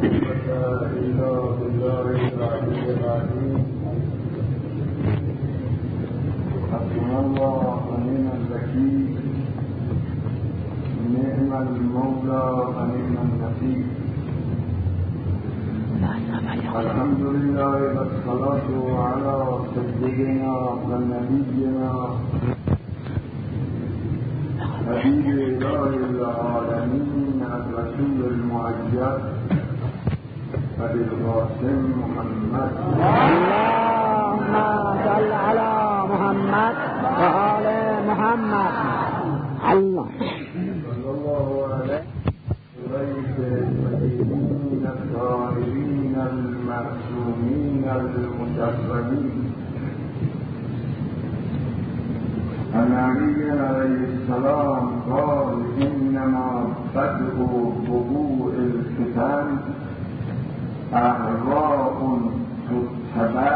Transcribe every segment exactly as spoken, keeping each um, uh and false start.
قوة إلا بالله العلي العظيم. حسبنا الله ونعم الوكيل، نعم المولى ونعم النصير. الحمد لله والصلاة على سيدنا ونبينا حبيب إله العالمين الرسول المعجل أبي القاسم محمد. اللهم صل على محمد وآل محمد. الله صلى الله عليه بيت المدينين الطاهرين المعصومين المجرمين. النبي عليه السلام قال: إنما بدء وقوع الفتن أهواء تتبع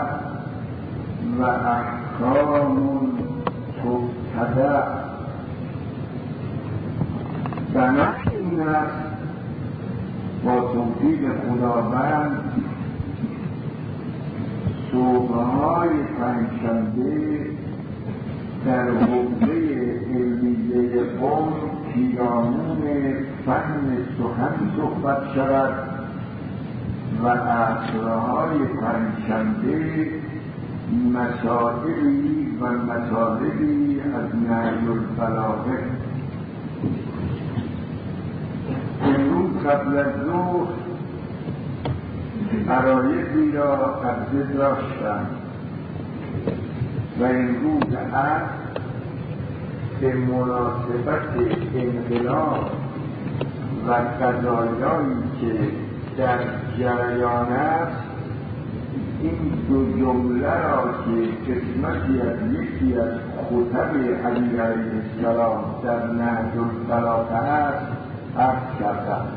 وأحكام تبتدع. بنابراین با توفیق خداوند صبح‌های پنجشنبه در حوزه علمیه قوم پیرامون فن سخن صحبت شود و عصرهای پنجشنبه مسائلی و مطالبی از نهج البلاغه. امروز قبل از ظهر عرایضی را عرضه داشتم و امروز عصر به مناسبت انقلاب و قضایایی که در جریان است این دو جمله را که قسمتی از یکی از خطب علی علیه السلام در نهج البلاغه است عرض کردم.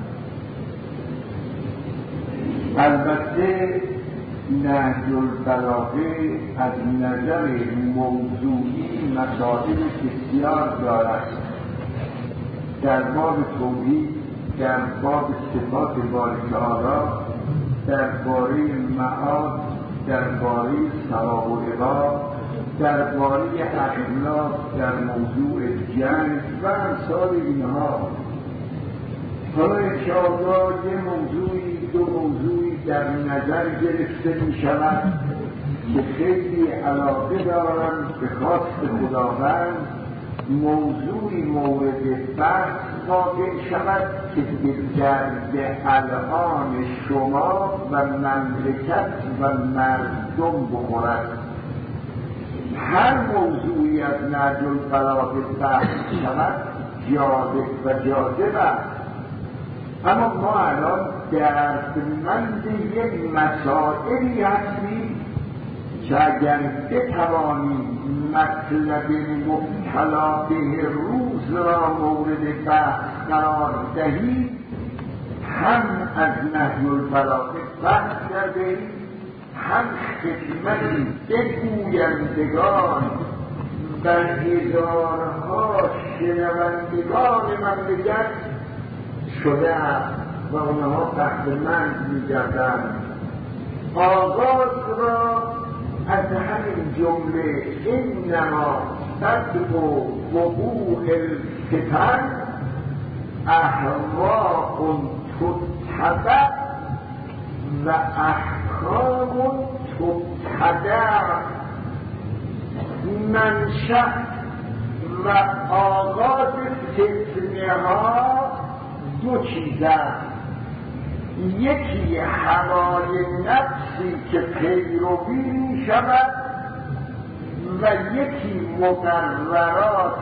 البته نهج البلاغه از نظر موضوعی مسائل بسیار دارد. در باب توحید، در باب صفات باری تعالی، درباره معاد، درباره ثواب و عقاب، درباره اخلاق، در موضوع جنگ و امثال اینها. حالا انشاءالله یه موضوعی دو موضوعی در نظر گرفته می شود که خیلی علاقه دارم به خواست خداوند موضوعی مورد بحث واقع شود که به درد الان شما و مملکت و مردم بخورد. هر موضوعی از نهج البلاغه بحث شود جالب و جاذب است، اما ما الان دردمند یک مسائلی هستیم که اگر بتوانیم مطلب مبتلا به روز را مورد بحث قرار دهیم، هم از نهج البلاغه بحث کردیم، هم خدمتی بگویندگان و هزارها شنوندگان مملکت شده و اونها بهره‌مند می‌گردند. آغاز را از همین جمله انما بدء وقوع الفتن اهواء تتبع و احکام تبتدع. منشأ و آغاز فتنه ها دو چیز است. یکی هوای نفسی که پیروی می شود و یکی مقررات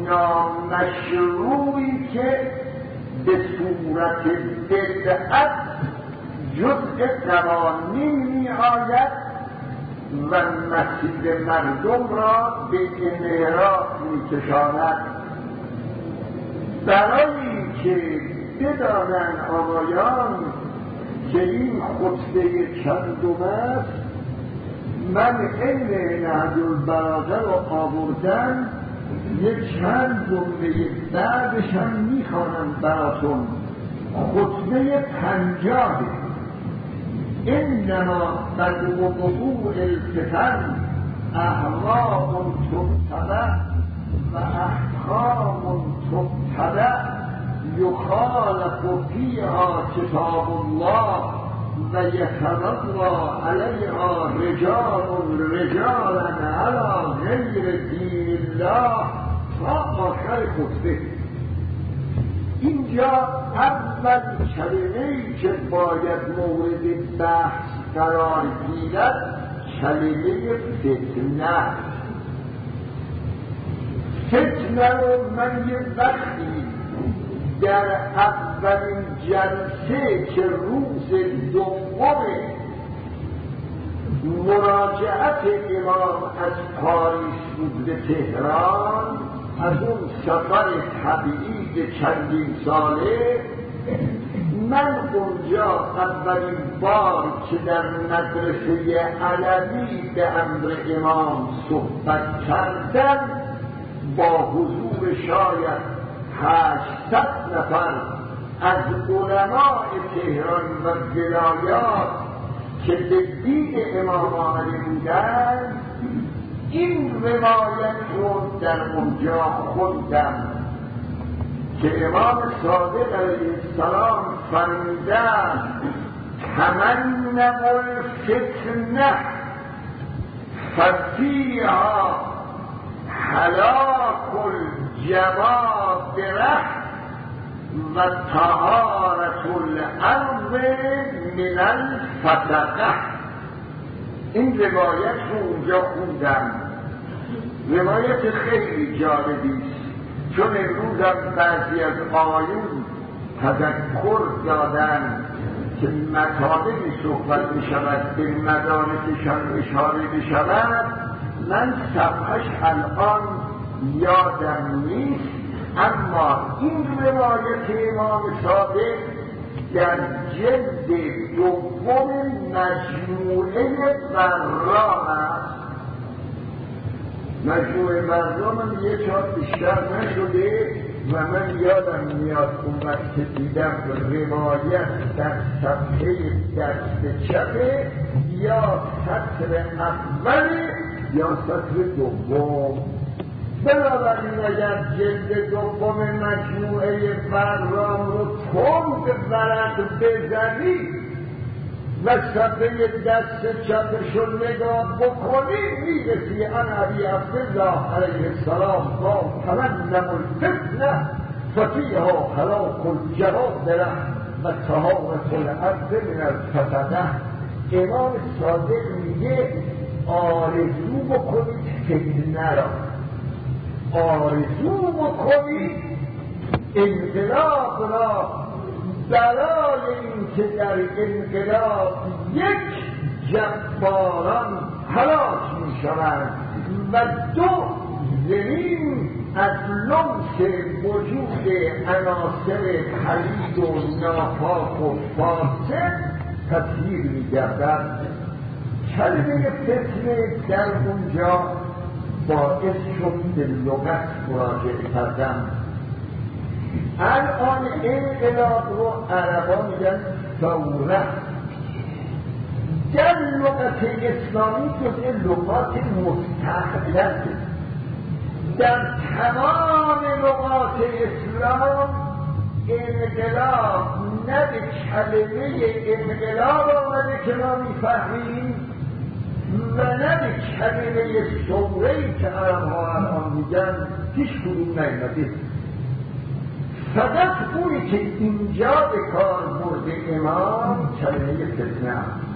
نامشروعی که به صورت بدعت جزء قوانین می آید و مسیر مردم را به انحراف می کشاند. برای که بدانند آقایان که این خطبه چندم است، من این نهج البلاغه را آوردم یک چند جمله بعدش هم میخوانم براتون. خطبه پنجاه انما بدء وقوع الفتن اهواء تتبع و احکام تتبع یخالف فیها کتاب الله و یتوضا علیها رجال رجالا علی غیر دین الله تا آخر خطبه. اینجا اول کلمه‌ای که باید مورد بحث قرار گیرد کلمه فتنه. فتنه رو من یه وقتی در اولین جلسه که روز دوم مراجعت امام از پاریس بود به تهران، از اون سفر تبعید چندین ساله، من اونجا اولین بار که در مدرسه علوی به امر امام صحبت کردم با حضور شاید هشتصد نفر از علماء تهران و ولایات که به دین امام آمده بودند این روایت رو در اونجا خوندم که امام صادق علیه السلام فرمودند تمنوا الفتنه ففیها هلاک الجوابره و طهارة الارض من الفتقه. این روایت رو اونجا خوندم. روایت خیلی جالبی است، چون امروز هم بعضی از آیون تذکر دادن که مطالبی صحبت می شود به مدارکشان اشاره می شود. من صفحش الان یادم نیست، اما این روایت امام صادق در جلد دوم مجموعه برام است. مجموعه برام هم یه چهار بیشتر نشده و من یادم میاد اون وقت که دیدم روایت در صفحه دست چپه یا سطر اول یا سطر دوم. بنابراین اگر جلد دوم مجموعه برام رو تند ورق بزنی و صفحه دست چپش رو نگاه بکنی میرسی ان ابی عبدالله علیه السلام قال تمنوا الفتنه ففیها هلاک الجوابره و طهارة الارض من الفتنه. امام صادق میگه آرزو بکنید فتنه را، آرزو بکنید انقلاب را، برای اینکه در انقلاب یک جباران هلاک می شوند و دو زمین از لمس وجود عناصر پلید و ناپاک و فاسد تطهیر می گردد. کلمه فتنه در اونجا باعث شد به لغت مراجعه کردم. الان انقلاب رو عربا میگن ثوره. در لغت اسلامی جزء لغات مستقلت. در تمام لغات اسلام انقلاب نه به کلمه انقلاب آمده که ما میفهمیم و نه به کلمه ثوره‌ای که عرب‌ها الان میگن هیچ کدوم نیامده. فقط اونی که اینجا به کار برده امام کلمه فتنه.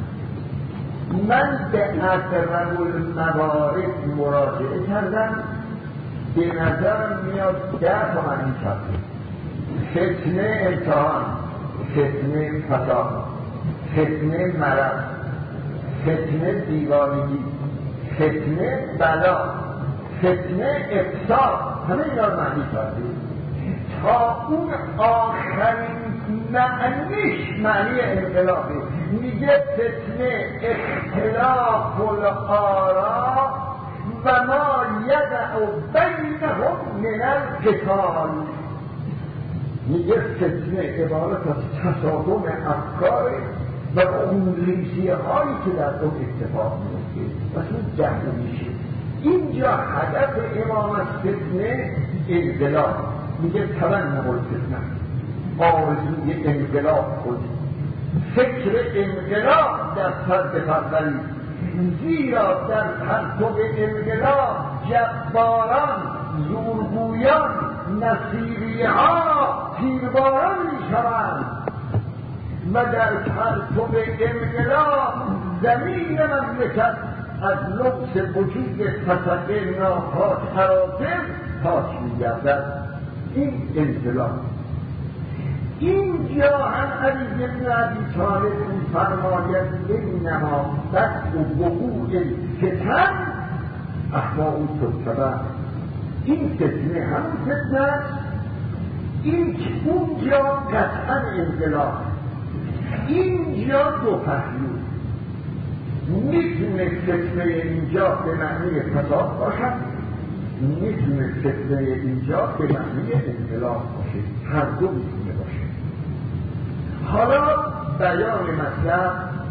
من به اقرب الموارد مراجعه کردم، به نظرم میاد ده تا معنی کرده. فتنه امتحان، فتنه فساد، فتنه مرض، فتنه دیوانگی، فتنه بلا، فتنه افساد، همه اینا رو معنی کرده تا اون آخرین معنیش معنی انقلابه. میگه فتنه اختلاف الآراء و ما یدع بینهم من القتال. میگه فتنه عبارت از تصادم افکار و خونریزی هایی که در اون اتفاق میفته و اون جهل میشه. اینجا هدف امام از فتنه انقلاب، میگه تمنع الفتنه، آرزوی انقلاب کنید، فکر انقلاب در فرد پروری، زیرا در پرتو انقلاب جباران، زورگویان، نصیریها تیرباران میشوند و در پرتو انقلاب زمین مملکت از لبس وجود فسقه ناپاک حراسم پاک میگردد. این انقلاب. اینجا هم علی بن ابی طالب می‌فرماید انما بدء وقوع الفتن احواء تتبع. این فتنه همون فتنه، این که اونجا قطعا انقلاب، اینجا دو پهلو. میتونه فتنه اینجا به معنی فساد باشد، میتونه فتنه اینجا به معنی انقلاب باشه، هر دو میتونه باشه. حالا بیان مطلب.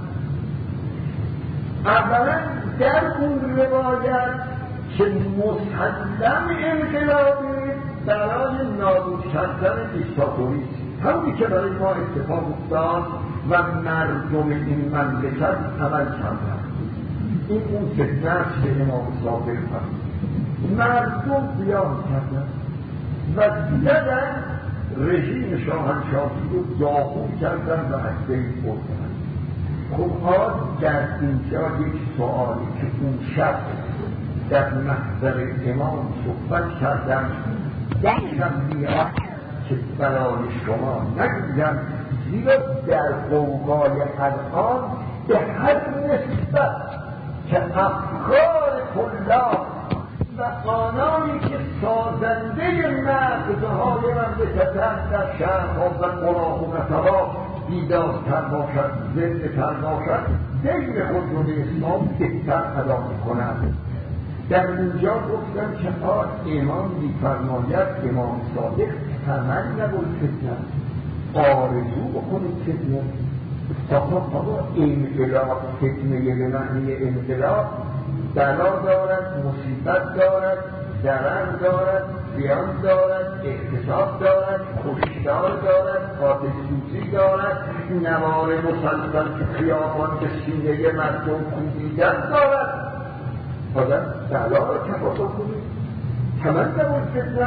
اولا در اون روایت که مسلم انقلابی برای نابود کردن دیکتاتوری، همونی که برای ما اتفاق افتاد و مردم این مملکت عمل کردن. این اون فتنه است که امام صادق فرمود. مردم قیام کردن و دیدن رژیم شاهنشاهی رو داغون کردن و از بین بردن. خب آن در اینجا یک سوالی که اون شب در محضر امام صحبت کردن داشتم میاد که برای شما نگویم، زیرا در قوقای الان به هر نسبت که افکار طلاب و آنانی که سازنده مغزهای مملکتند در شهرها و قرآن و نصبا بیدارتر باشد، زنده‌تر باشد، دین خود رو به اسلام بهتر ادا می‌کنند. در اونجا گفتم که آن امام می‌فرماید، امام صادق تمنع الفتنه، آرزو بکنید فتنه. آقا آقا انقلاب فتنه به معنی انقلاب بلا دارد، مصیبت دارد، ضرر دارد، زیان دارد، اقتصاد دارد، کشتار دارد، آتش سوزی دارد، نوار مسلسل که خیابان به سینه مردم کوبیدن دارد. آدم بلا را تقاضا کنید، تمنا الفتنه،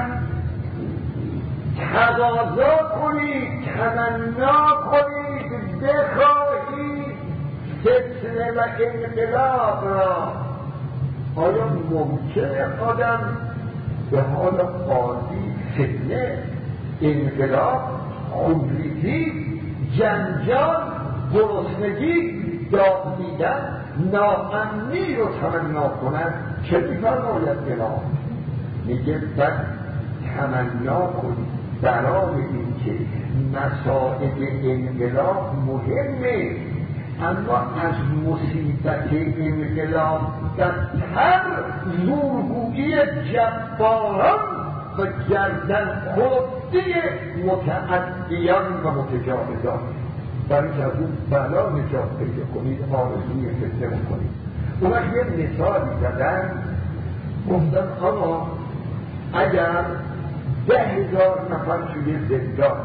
تقاضا کنید، تمنا کنید، بخواهید فتنه و انقلاب را. آیا ممکنه آدم به حال قاضی فتنه، انقلاب، خونریزی، جنجال، گرسنگی، داغ دیدن، ناامنی رو تمنا کند؟ چه می‌فرماید امام؟ میگه بعد تمنا کنید برای اینکه مسائل انقلاب مهمه، اما از مصیبت انقلاب در هر زورگویی جباران و گردن خورده متعدیان و متجاوزان، برای که از اون بلا نجات پیدا کنید، آرزوی فتنه کنید. اون وقت یه مثالی زدن، گفتن آقا اگر ده هزار نفر توی زندان،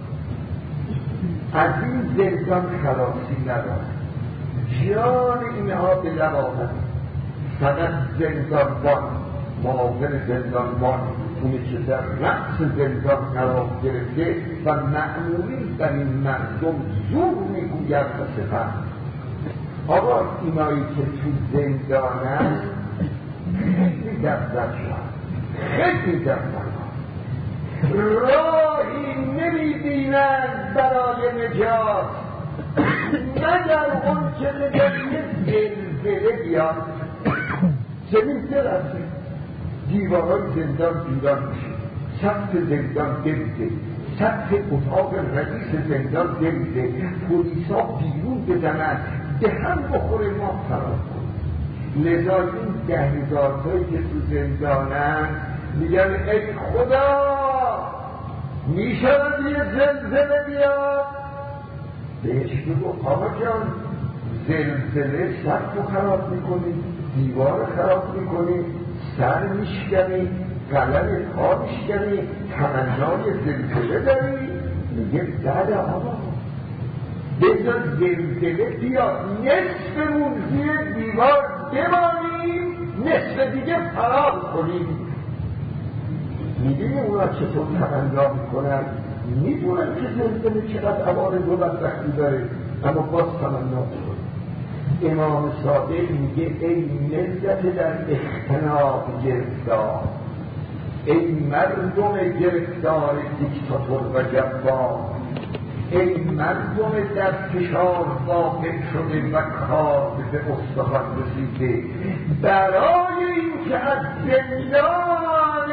از این زندان خلاصی ندارد، جان اینها به لب آمد، فقط زندانبان، معاون زندانبان، اونی که در رأس زندان قرار گرفته و مأمورین در این مردم زور میگوید و سپر. آقا اینایی که تو زندانن خیلی دفتر شد، خیلی دفتر راهی نمی‌بینند برای نجات مگر اون که نگر یه زلزله بیاد، زمین درسته، دیوارهای زندان بیران میشه، سقف زندان بریزه، سقف اتاق رئیس زندان بریزه، پلیسا بیرون بزنند، به هم بخوره، ما فرار کنیم. لذا این ده هزار تایی که تو زندانن میگن ای خدا میشود یه زلزله بیاد، بهش بگو آقا جان زلزله سقف رو خراب میکنی، دیوار خراب میکنی، سر میشکنی، قلم پا میشکنی، تمنای زلزله داری. میگه بله آقا بذار زلزله بیاد نصفمون زیر دیوار بمانیم، نصف دیگه فرار کنیم. میدونی اونا چطور تمنا میکنن؟ میدونن که زلزله چقدر عوارض و بدبختی داره، اما باز تمنا میکنن. امام صادق میگه ای ملت در اختناق گرفتار، ای مردم گرفتار دیکتاتور و جبار، ای مردم در فشار واقع شده و کار به استخوان رسیده، برای اینکه از زندان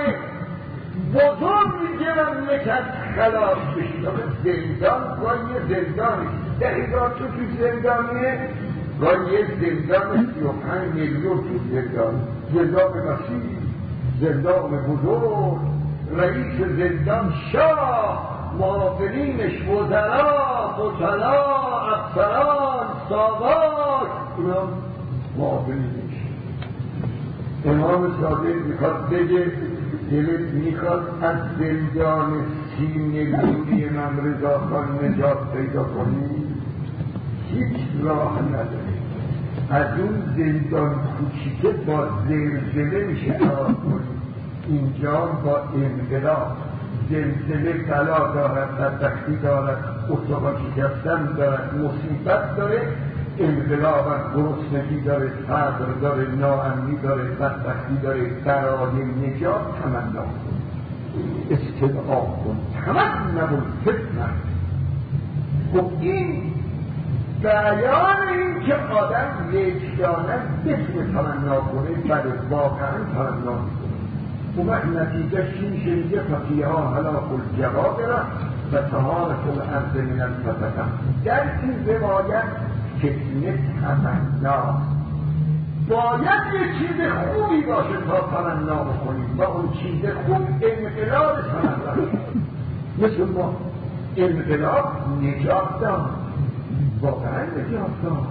بزرگ مملکت خلاص بشید. زندان گاهی زندانی دقیقا تو توی زندانیه، گاهی زندان سی و پنج میلیون تو زندان، زندان مسیح، زندان بزرگ، رئیس زندان شاه، معاونینش وزرا، بطلا، افسران، ساواک، اینا معاونینش. امام صادق میخواد بگه دلت میخواد از زندان سی میلیونی من رضا خان نجات پیدا کنی؟ هیچ راه نداره. از اون زندان کوچیکه با زلزله میشه کار کنی. اینجا با انقلاب زلزله بلا دارد، بدبختی دارد، استخوان شکستن دارد، مصیبت داره، انقلاب گرسنگی داره، فقر داره، ناامنی داره، بدبختی داره. برای نجات تمنا کن، استدعا کن، تمنا الفتنه. خب این بیان این که آدم یکدانه بتونه تمنا کنه، بله واقعا تمنا میکنه. اون وقت نتیجه چی میشه؟ میگه فقیها هلاک الجواب را و طهارت الارض من الفتنه. در این روایت فتنه تمنا باید یه چیز خوبی باشه تا تمنا بکنیم و اون چیز خوب انقلاب تمنا. مثل ما انقلاب نجات داد، واقعا نجات داد.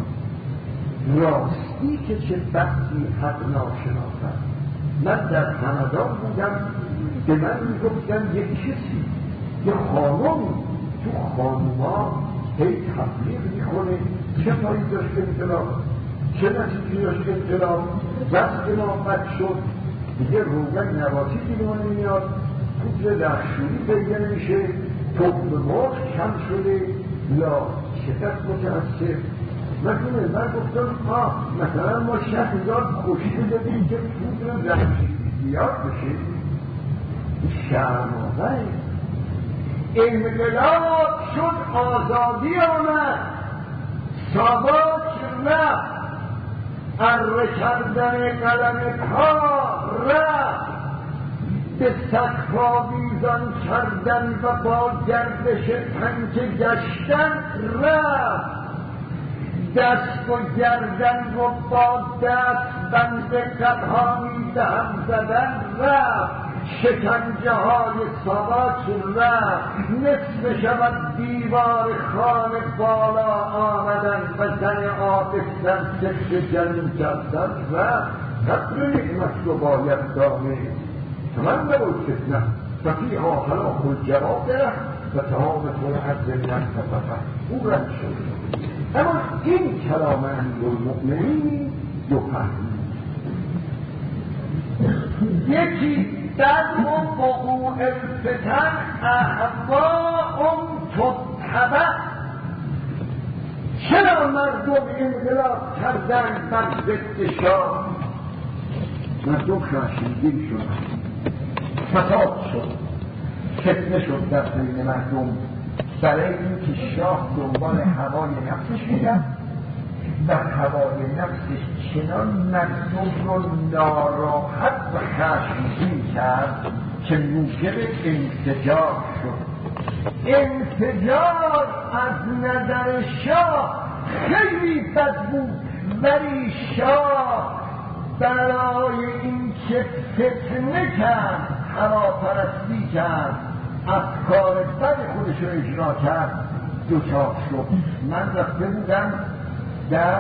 راستی که چه بحثی حق ناشناختن. من در همدان بودم، به من میگفتن یک کسی یه خانم تو خانوما هی تبلیغ میکنه چه پایی داشت انقلاب، چه نتیجی داشت انقلاب، وقت نامت شد دیگه روغن نباتی بیرون میاد، پودر لخشوری پیدا نمیشه، تخم مرغ کم شده، یا چقدر متاسف. مثلا من گفتم آه مثلا ما شهر هزار کشته دادیم که پودر لخشوری زیاد بشه. شرم‌آور انقلاب شد، آزادی آمد، ساواک رفت، اره کردن قلم کار رفت، به سقفا ویزان کردن و با گردش پنکه گشتن رفت، دست و گردن و با دست بند قدهانی دهم زدن رفت، شکنجه های ساواک رفت، نصف شود دیوار خانه بالا آمدن و زن آبستن سکت جنین کردن رفت. قدر نعمت رو باید دانه تمنا الفتنه و فیها هلاک الجواب و طهارت الارض من الفتنه. او رد شد. اما این کلام امیرالمؤمنین دو پهلو. یکی در وقوع الفتن اهواء تتبع. چرا مردم انقلاب کردن بر ضد شاه؟ مردم خشمگین شدن، فساد شد، فتنه شد در بین مردم، برای اینکه شاه دنبال هوای نفسش میرفت و هوای نفسش چنان مردم رو ناراحت و خشمگین کرد که موجب انفجار شد. انفجار از نظر شاه خیلی بد بود، ولی شاه برای اینکه فتنه کرد، هواپرستی کرد، افکار بد خودش رو اجرا کرد، دوچار شد. من رفته بودم در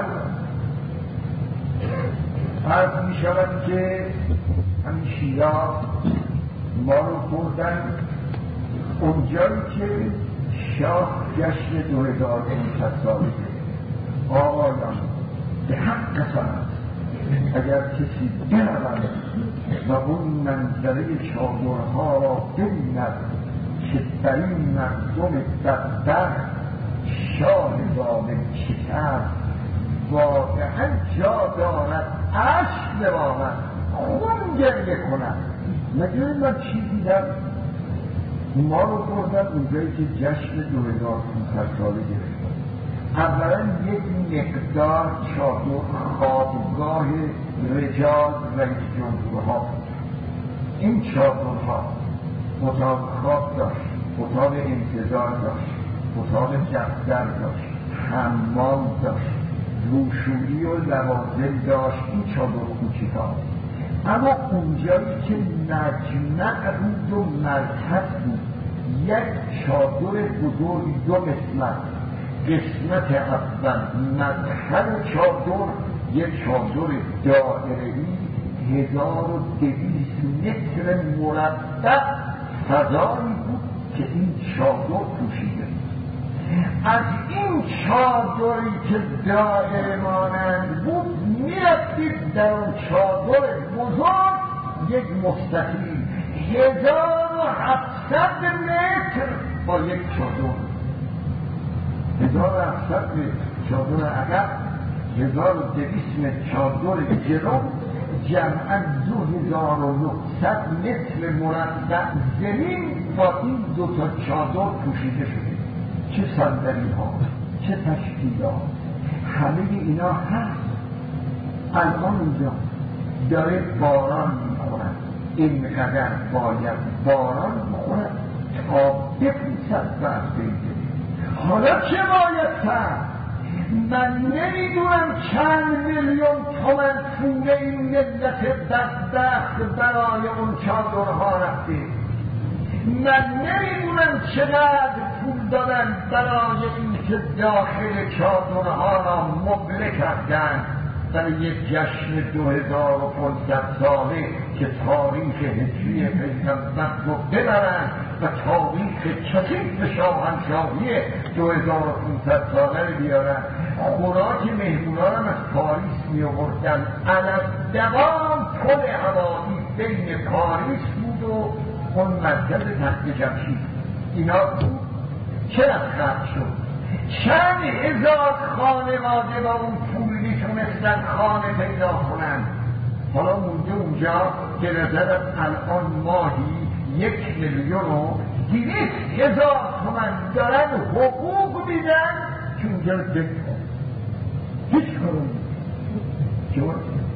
عرض می شود که همین شیراز ما رو بردن اونجایی که شاه جشن دو هزار و پانصد ساله آقایان به حق قسم است اگر کسی برود و اون منظره چادرها را ببیند که بر این مردم بدبخت شاه ظالم شکست واقعا جا دارد اشک ببارد خون گریه کند. مگه من چی دیدم؟ ما رو بردن اونجایی که جشن دو هزار و پانصد ساله گرفتن. اولا یک مقدار چادر خوابگاه رجال رئیس جمهورها بود. این چادرها اتاق خواب داشت، اتاق انتظار داشت، اتاق دفتر داشت، حمام داشت، روشویی و لوازم داشت. این چادر کوچیک‌ها. اما اونجایی که مجمع بود و مرکز بود یک چادر بزرگ دو قسمت. قسمت اول مدخل چادر یک چادر دائره‌ای هزار و دویست متر مربع فضایی بود که این چادر پوشیده. از این چادری که دائره مانند بود میرفتید در اون چادر بزرگ یک مستطیل هزار و هفتصد متر با یک چادر، هزار و هفتصد متر چادر عقب، هزار و دویست متر چادر جلو، جمعا دو هزار و نهصد متر مربع زمین با این دو تا چادر پوشیده شده. چه صندلی ها، چه تشکیلات، همه اینا هست. الان اونجا داره باران میخورد، اینقدر باید باران بخورد تا بپوسد بر بیده. حالا چه باید کرد؟ من نمیدونم چند میلیون تومن پول این ملت بدبخت برای اون چادرها رفته. من نمیدونم چقدر پول دادن برای اینکه داخل چادرها را مبله کردن برای یک جشن دو هزار و پانصد ساله که تاریخ هجری پیغمبر رو ببرن و تاریخ کثیف شاهنشاهی دو هزار و پانصد ساله رو بیارن. خوراک مهمونا هم از پاریس می آوردن. الدوام پل هوایی بین پاریس بود و اون مرکز تخت جمشید اینا بود. چرا خرد شد؟ چند هزار خانواده با اون پول میتونستن خانه پیدا کنن. حالا مونده اونجا که نظرت الان ماهی یک میلیون و دویست هزار تومن دارن حقوق میدن که اونجا رو بکن هیچ کارو چون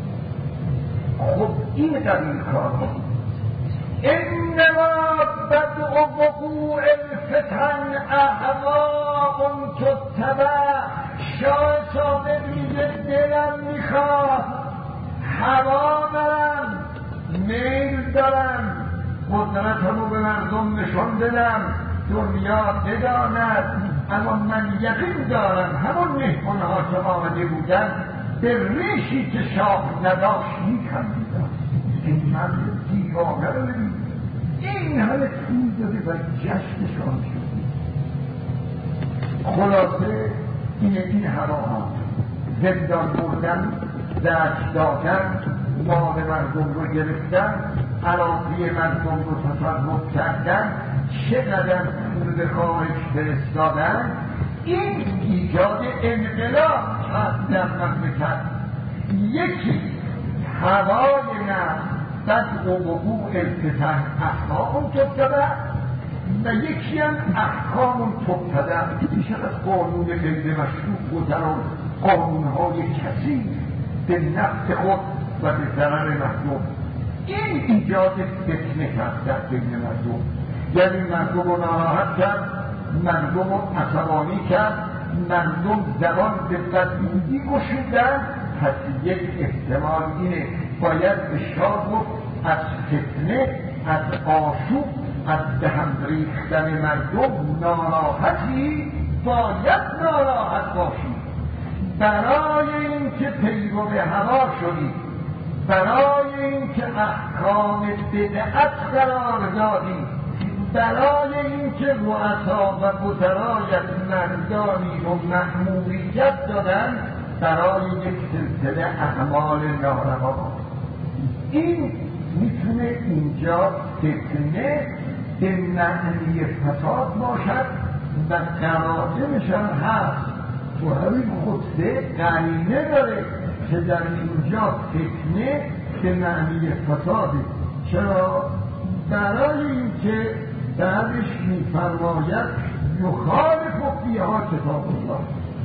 خب این قبیل کار بود. انما بدء وقوع الفتن اهواء تتبع. شاه صادق میگه دلم میخواد، هوا دارم، میل دارم، قدرتمو به مردم نشان بدم، دنیا بداند. اما من یقین دارم همون مهمانها که آمده بودن به ریشی که شاه نداشت میکندیدن. این مرد دیوانه رو ببین، این همه پول داده و جشنشان شده. خلاصه این این هوا ها زندان بردن، دست دادن، مال مردم رو گرفتن، علاقه مردم رو تصرف کردن، چقدر پول به خارج فرستادن. این ایجاد انقلاب کرد در مملکت. یکی هوای نفس بدء وقوع الفتن احکام تبتدع و یکی هم احکام تبتدع. میشه از قانون غیر مشروع و قانونهای کثیف به نفس خود و به ضرر مردم. این ایجاد فتنه کرد در بین مردم، یعنی مردم رو ناراحت کرد، مردم رو عصبانی کرد، مردم زبان به بدبینی گشودن. پس یک احتمال اینه باید به شاه گفت از فتنه، از آشوب، از به هم ریختن مردم ناراحتی باید ناراحت باشی برای اینکه پیرو هوا شدی، برای اینکه احکام بدعت قرار دادی، برای اینکه رؤسا و وزرایت مردانی و مأموریت دادن برای یک سلسله اعمال ناروا. این میتونه اینجا فتنه به معنی فساد باشد و قرائنش هم هست. تو همین خطبه قرینه داره که در اینجا فتنه به معنی فساده. چرا؟ برای اینکه بعدش میفرماید یخالف فیها کتاب الله،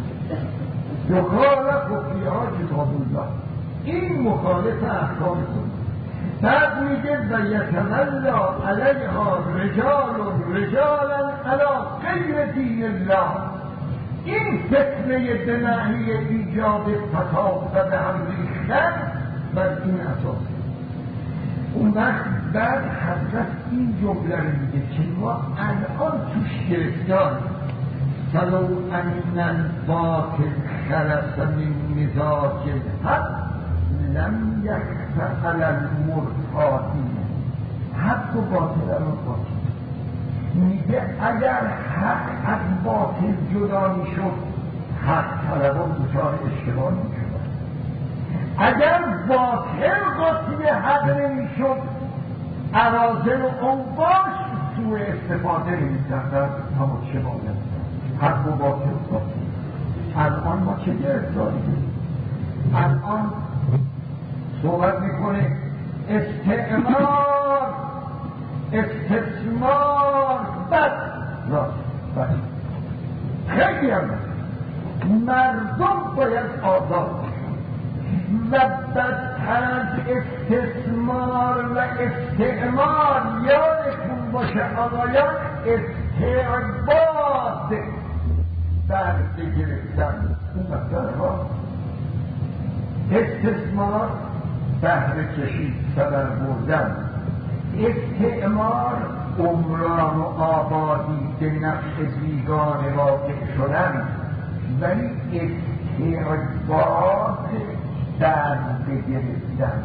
یخالف فیها کتاب الله، این مخالف احکام خود. بعد میگه و یتولا علیها رجال رجالا علی غیر دین الله. این فتنه به معنی ایجاد فساد و به هم ریختن بر این اساس. اون وقت بعد حضرت این جمله رو میگه که ما الان توش گرفتار فلو ان الباطل خلص من مزاج الحق لم یخف علی المرتادین. حق و باطل رو باطل میگه اگر حق از باطل جدا میشد حق طلبان دچار اشتباه میشد، اگر باطل قاطی حق نمیشد اراذل و اوباش سوء استفاده نمیکردن. اما چه باید حق و باطل قاطی. الان ما چه گرفتاریم؟ الان صحبت میکنه استعمار، استثمار، بد راست بد خیلی هم مردم باید آزاد و بدتر از استثمار و استعمار یادتون باشه آقایان استعباد در بگرفتن. اون بدترها استثمار بهره کشید سبر بردن، استعمار عمران و آبادی به نفع بیگانه واقع شدن، ولی استعباد در بگرفتن.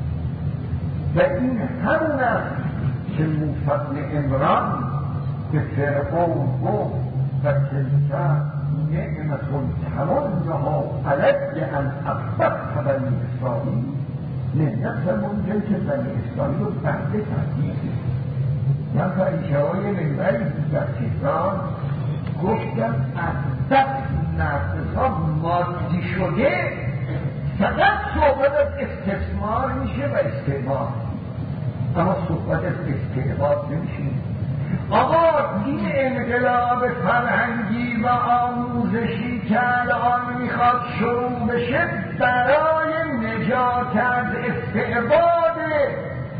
و این همون است که موسی بن عمران به فرعون گفت و تلک نعمت تمنها علی ان عبدت بنی اسرائیل. نعمت ممکن که بنی اسرائیل رو بنده کردی. من فریشه های منبری در تهران گفتم از دست نفسها مادی شده فقط صحبت از استثمار میشه و استعمار، اما صحبت از استعباد نمیشه. آقا این انقلاب فرهنگی و آموزشی که الان میخواد شروع بشه برای نجات از استعباده.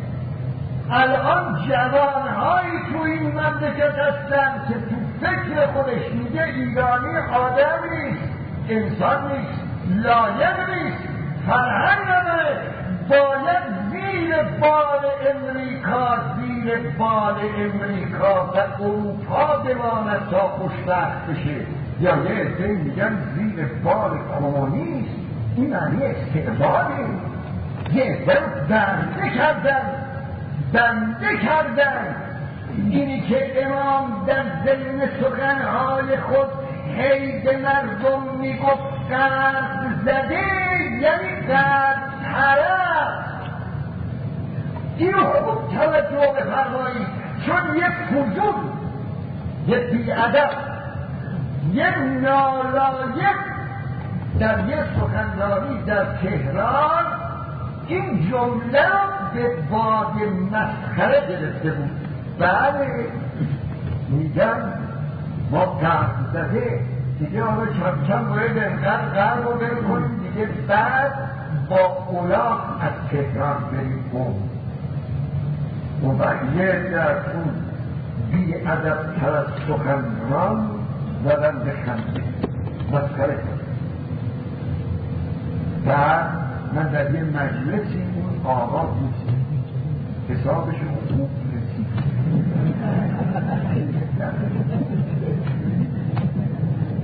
الان جوانهایی تو این مملکت هستن که تو فکر خودش میگه ایرانی آدم نیست، انسان نیست، لایق نیست، فرهنگ نداره، باید زیر بال امریکا زیر بال امریکا و اروپا بماند تا خوشبخت بشه. یا یه عده میگن زیر بال کمونیست. این معنی استعباده. یه عده بنده کردن بنده کردن. اینی که امام در ضمن سخنهای خود هی به مردم میگفت قرد زده یعنی قرد طرف. اینو خوب توجه بفرمایید، چون یک فضول، یک بی‌ادب، یک نالایق در یک سخنرانی در تهران این جمله را به باد مسخره گرفته بود. بله میگن ما قرد زده دیگه آقا کم کم باید انقدر قرد رو بریم کنیم دیگه، بعد با اولاق از تهران بریم کنیم. و یه در اون بی ادب تر از سخنران زدن به خنده مسخره کنم. بعد من در یه مجلسی اون آقا بود حسابش خوب رسید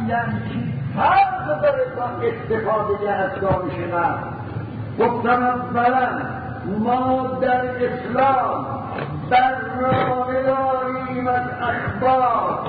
یعنی چی فرق داره با استفاده از دانش من. گفتم اولا ما در اسلام برنامه داریم از اخبار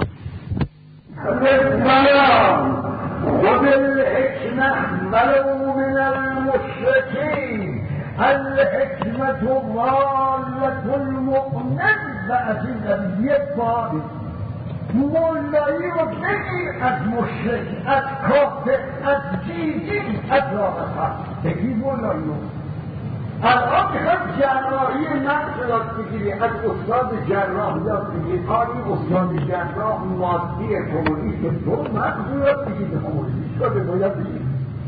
رسولان خود الحکمه ولو من المشرکین الحکمت ضالة المؤمن و از این قبیل یک بار مولایی رو بگیر از مشرک، از کافر، از جیجی، از راقصه بگیر مولایی رو. الان میخواد جراحی مغز یاد بگیری، از استاد جراح یاد بگیری. آنی استاد جراح مادی کمونیست تو مغز یاد بگیری کمونیست شده باید بگیری.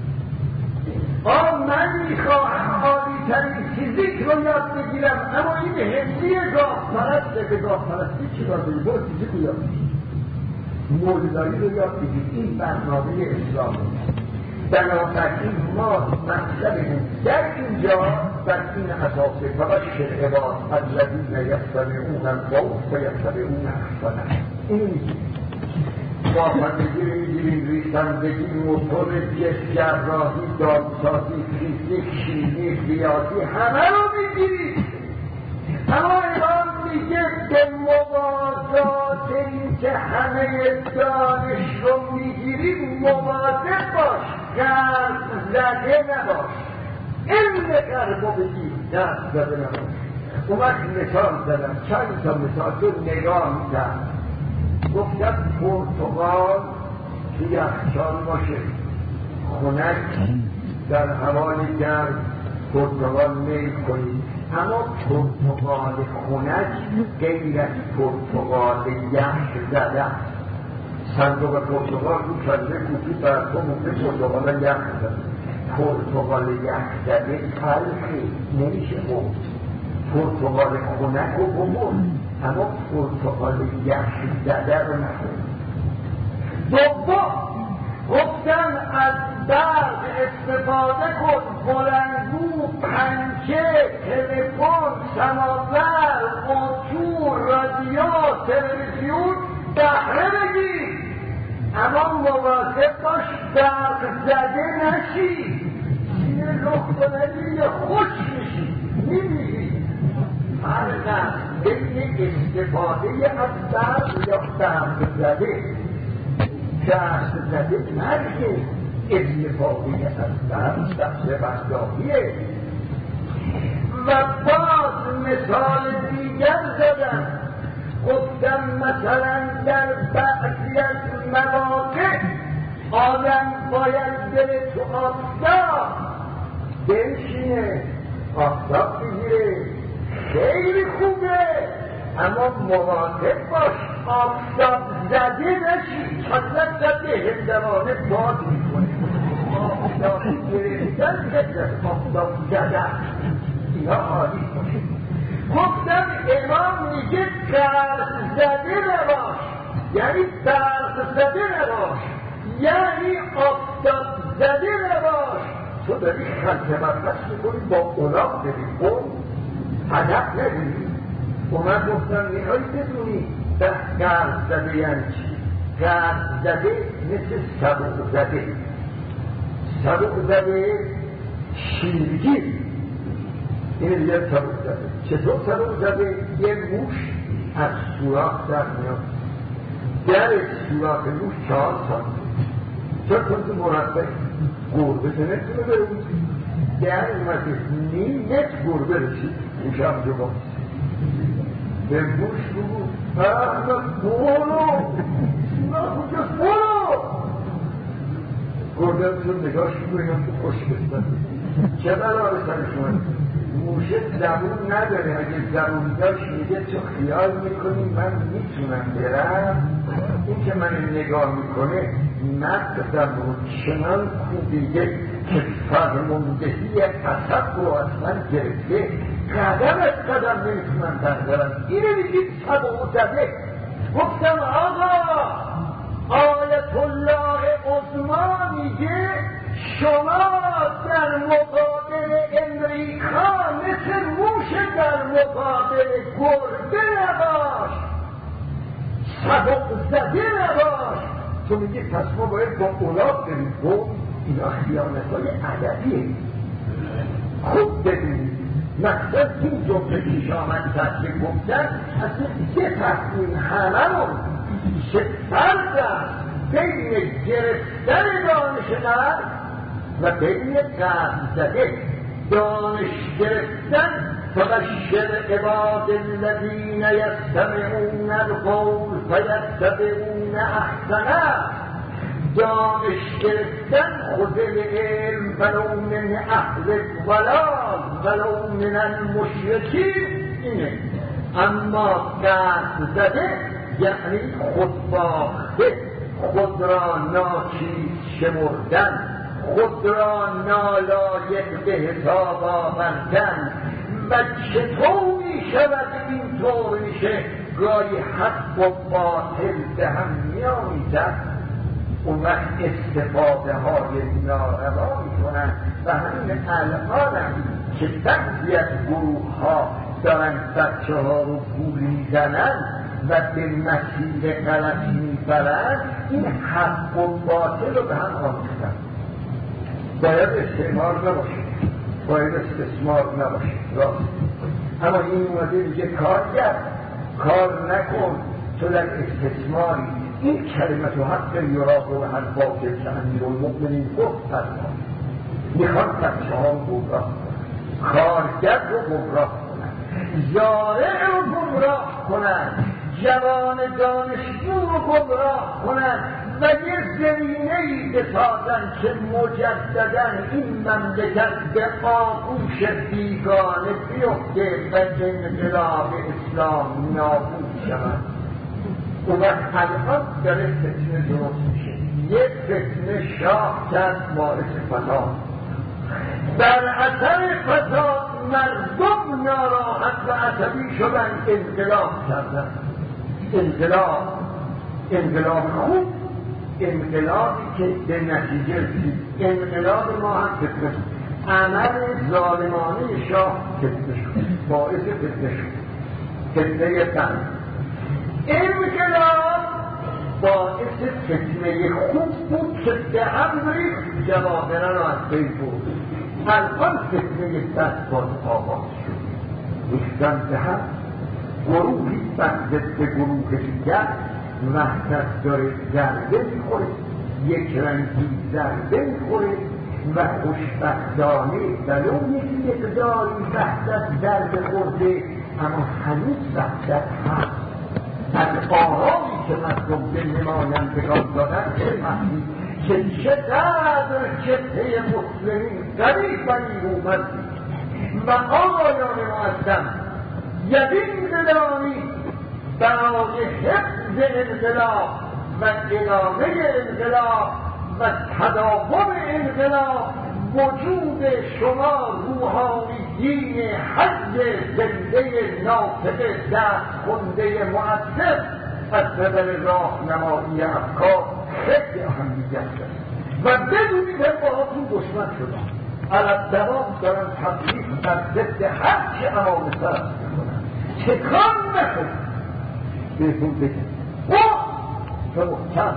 آن من میخواهم عالی ترین فیزیک رو یاد بگیرم، اما این هندی گاه پرسته به گاه پرستی چی را بگیر؟ برو فیزیک رو یاد بگیر، موجودایی رو یاد بگیر. این برنامه اسلام. بنابراین ما مطلبه در اینجا بر این اساس فبشر عباد الذین یتبعون القول فیتبعون احسنه. این موافقگی رو میگیریم، ریسندگی، موتور، جسم، جراحی، داروسازی، فیزیک، شیمی، ریاضی همه رو میگیریم. اما امام میگه به موازات این که همه دانش رو میگیریم مواظب باش، قرض زده نباش. علم قرض رو بگیر، قرض زده نباش. اون وقت مثال زدم، چند تا مثال رو نگاه میدم. گفتم پرتغال که یخچال باشه، خنک در حوال گرم پرتغال میل کنید. اما پرتغال خنک غیر از پرتغال یخ زده. صندوق پرتغال رو کنده کوفی برکا ممکن پرتغال یخ زده. پرتغال یخ زده تلخی نمیشه بود. پرتغال خنک رو بمون، اما پرتغال یخ زده رو نخون. دوم گفتم از برق استفاده کن، بلندگو، پنکه، تلفن، سماور، موتور، رادیو، تلویزیون بهره بگیر، اما مواظب باش برق زده نشی. سینه رخ کنندی یا خوش میشی میمیری. فرق است بین استفاده از برق یا برق زده. برق زده مرگه، استفاده از برق دست برداریه. و باز مثال دیگر زدم، گفتم مثلا در بعضی از مواقع آدم باید بره تو آفتاب بنشینه، آفتاب بگیره، خیلی خوبه، اما مواظب باش آفتاب زده نشی. حضرت زده هندوانه باد میکنه، آفتاب گرفتن حضرت آفتاب زده اینا عالی باشه. گفتم امام میگه قرض زده نباش، یعنی قرض زده نباش، یعنی آفتاب زده نباش. تو داری خلطه مرکز میکنی با اولاق داری اون هدف نداری. اومد گفتم میخوایی بدونی در قرض زده یعنی چی؟ قرض زده مثل سبق زده. سبق زده شیرگیر، این دیگر سبق زده. چطور سبق زده؟ یه موش از سوراخ در میاد، در سوراخ موش چهار سانتی چون کنتو مرتب گربه نتونه برون در اومده نیم متر گربه رسید، موش هم جواب به موش بگو احمد برو نه کجاست برو. گربه تو نگاهش بگو اینا تو خوش بستن چه بلا به سر شما. موشه زبون نداره، اگه زبون داشت میگه تو خیال میکنی من میتونم برم. این که من نگاه میکنه مغزم رو چنان کوبیده که فرماندهی عصب رو از من گرفته، قدم از قدم نمیتونم بردارم. اینه میگید سبع زده. گفتم آقا آیت الله عظما میگه شما در مقابل امریکا مثل موش در مقابل گربه نباش، سبق زده نباش. تو میگی پس ما باید با اولاد بریم گم. اینا خیانت‌های ادبیه. خود ببینید مقصد این جمله پیش آمد که گفتن اصلا یه تقدیم همه رو چه فرق است بین گرفتن دانش قلب و بین قلب زده. دانش گرفتن فبشر عباد الذین یستمعون القول فیتبعون احسنه. دانش گرفتن خود علم ولو من اهل الضلال ولو من المشرکین اینه. اما قلب زده یعنی خود باخته، خود را ناچیز شمردن، خود را نالایق به حساب آوردن. و چطور می شود این طور میشه؟ گاهی حق و باطل به هم می آمیزد، اون وقت استفاده های ناروا می کنن. و همین الان هم که بعضی از گروه ها دارن بچه ها رو گول می زنن و به مسیر غلط می برن، این حق و باطل رو به هم آمیختن. باید استعمار نباشه، باید استثمار نباشه، راست. اما این اومده میگه کار کرد، کار نکن، تو در استثماری. این کلمت و حق یراق و هر باطل که امیرالمؤمنین گفت فرما میخوان بچه ها رو گمراه کنن، کارگر رو گمراه کنن، زارع رو گمراه کنن، جوان دانشجو رو گمراه کنن و یه زمینه‌ای بسازن که مجدداً این مملکت به آغوش بیگانه بیفته و انقلاب اسلام نابود شود. اون وقت الان داره فتنه درست میشه. یک فتنه شاه کرد باعث فساد، در اثر فساد مردم ناراحت و عصبی شدن، انقلاب کردن. انقلاب انقلاب خوب، انقلابی که به نتیجه رسید. انقلاب ما هم فتنه شد، عمل ظالمانه شاه فتنه شد، باعث فتنه شد، فتنه تن. انقلاب باعث فتنه خوب بود که به هم ریخت، جواهره را از بین برد. الان فتنه بد باز آغاز شد، ریختن به هم، گروهی بر ضد گروه دیگر وحدت داره ضربه میخوره، یک رنگی ضربه میخوره و خوشبختانه ولو یک مقداری وحدت ضربه خورده، اما هنوز وحدت هست. از آرامی که مردم به نمایندگان دادن چه محلی که چقدر جبهه مسلمین قریب و نیرومند و آقایان معظم یقین بدانید برای حفظ انقلاب و ادامه انقلاب و تداوم انقلاب وجود شما روحانیین حج زنده ناطق دست خونده مؤثر از نظر راهنمایی افکار خیلی اهمیت دارد و بدونید هم باهاتون دشمن شدن، علی دوام دارن تبلیغ بر ضد هر چه امام سر میکنن. تکان نکن بهتون بگم اوه تو محکم.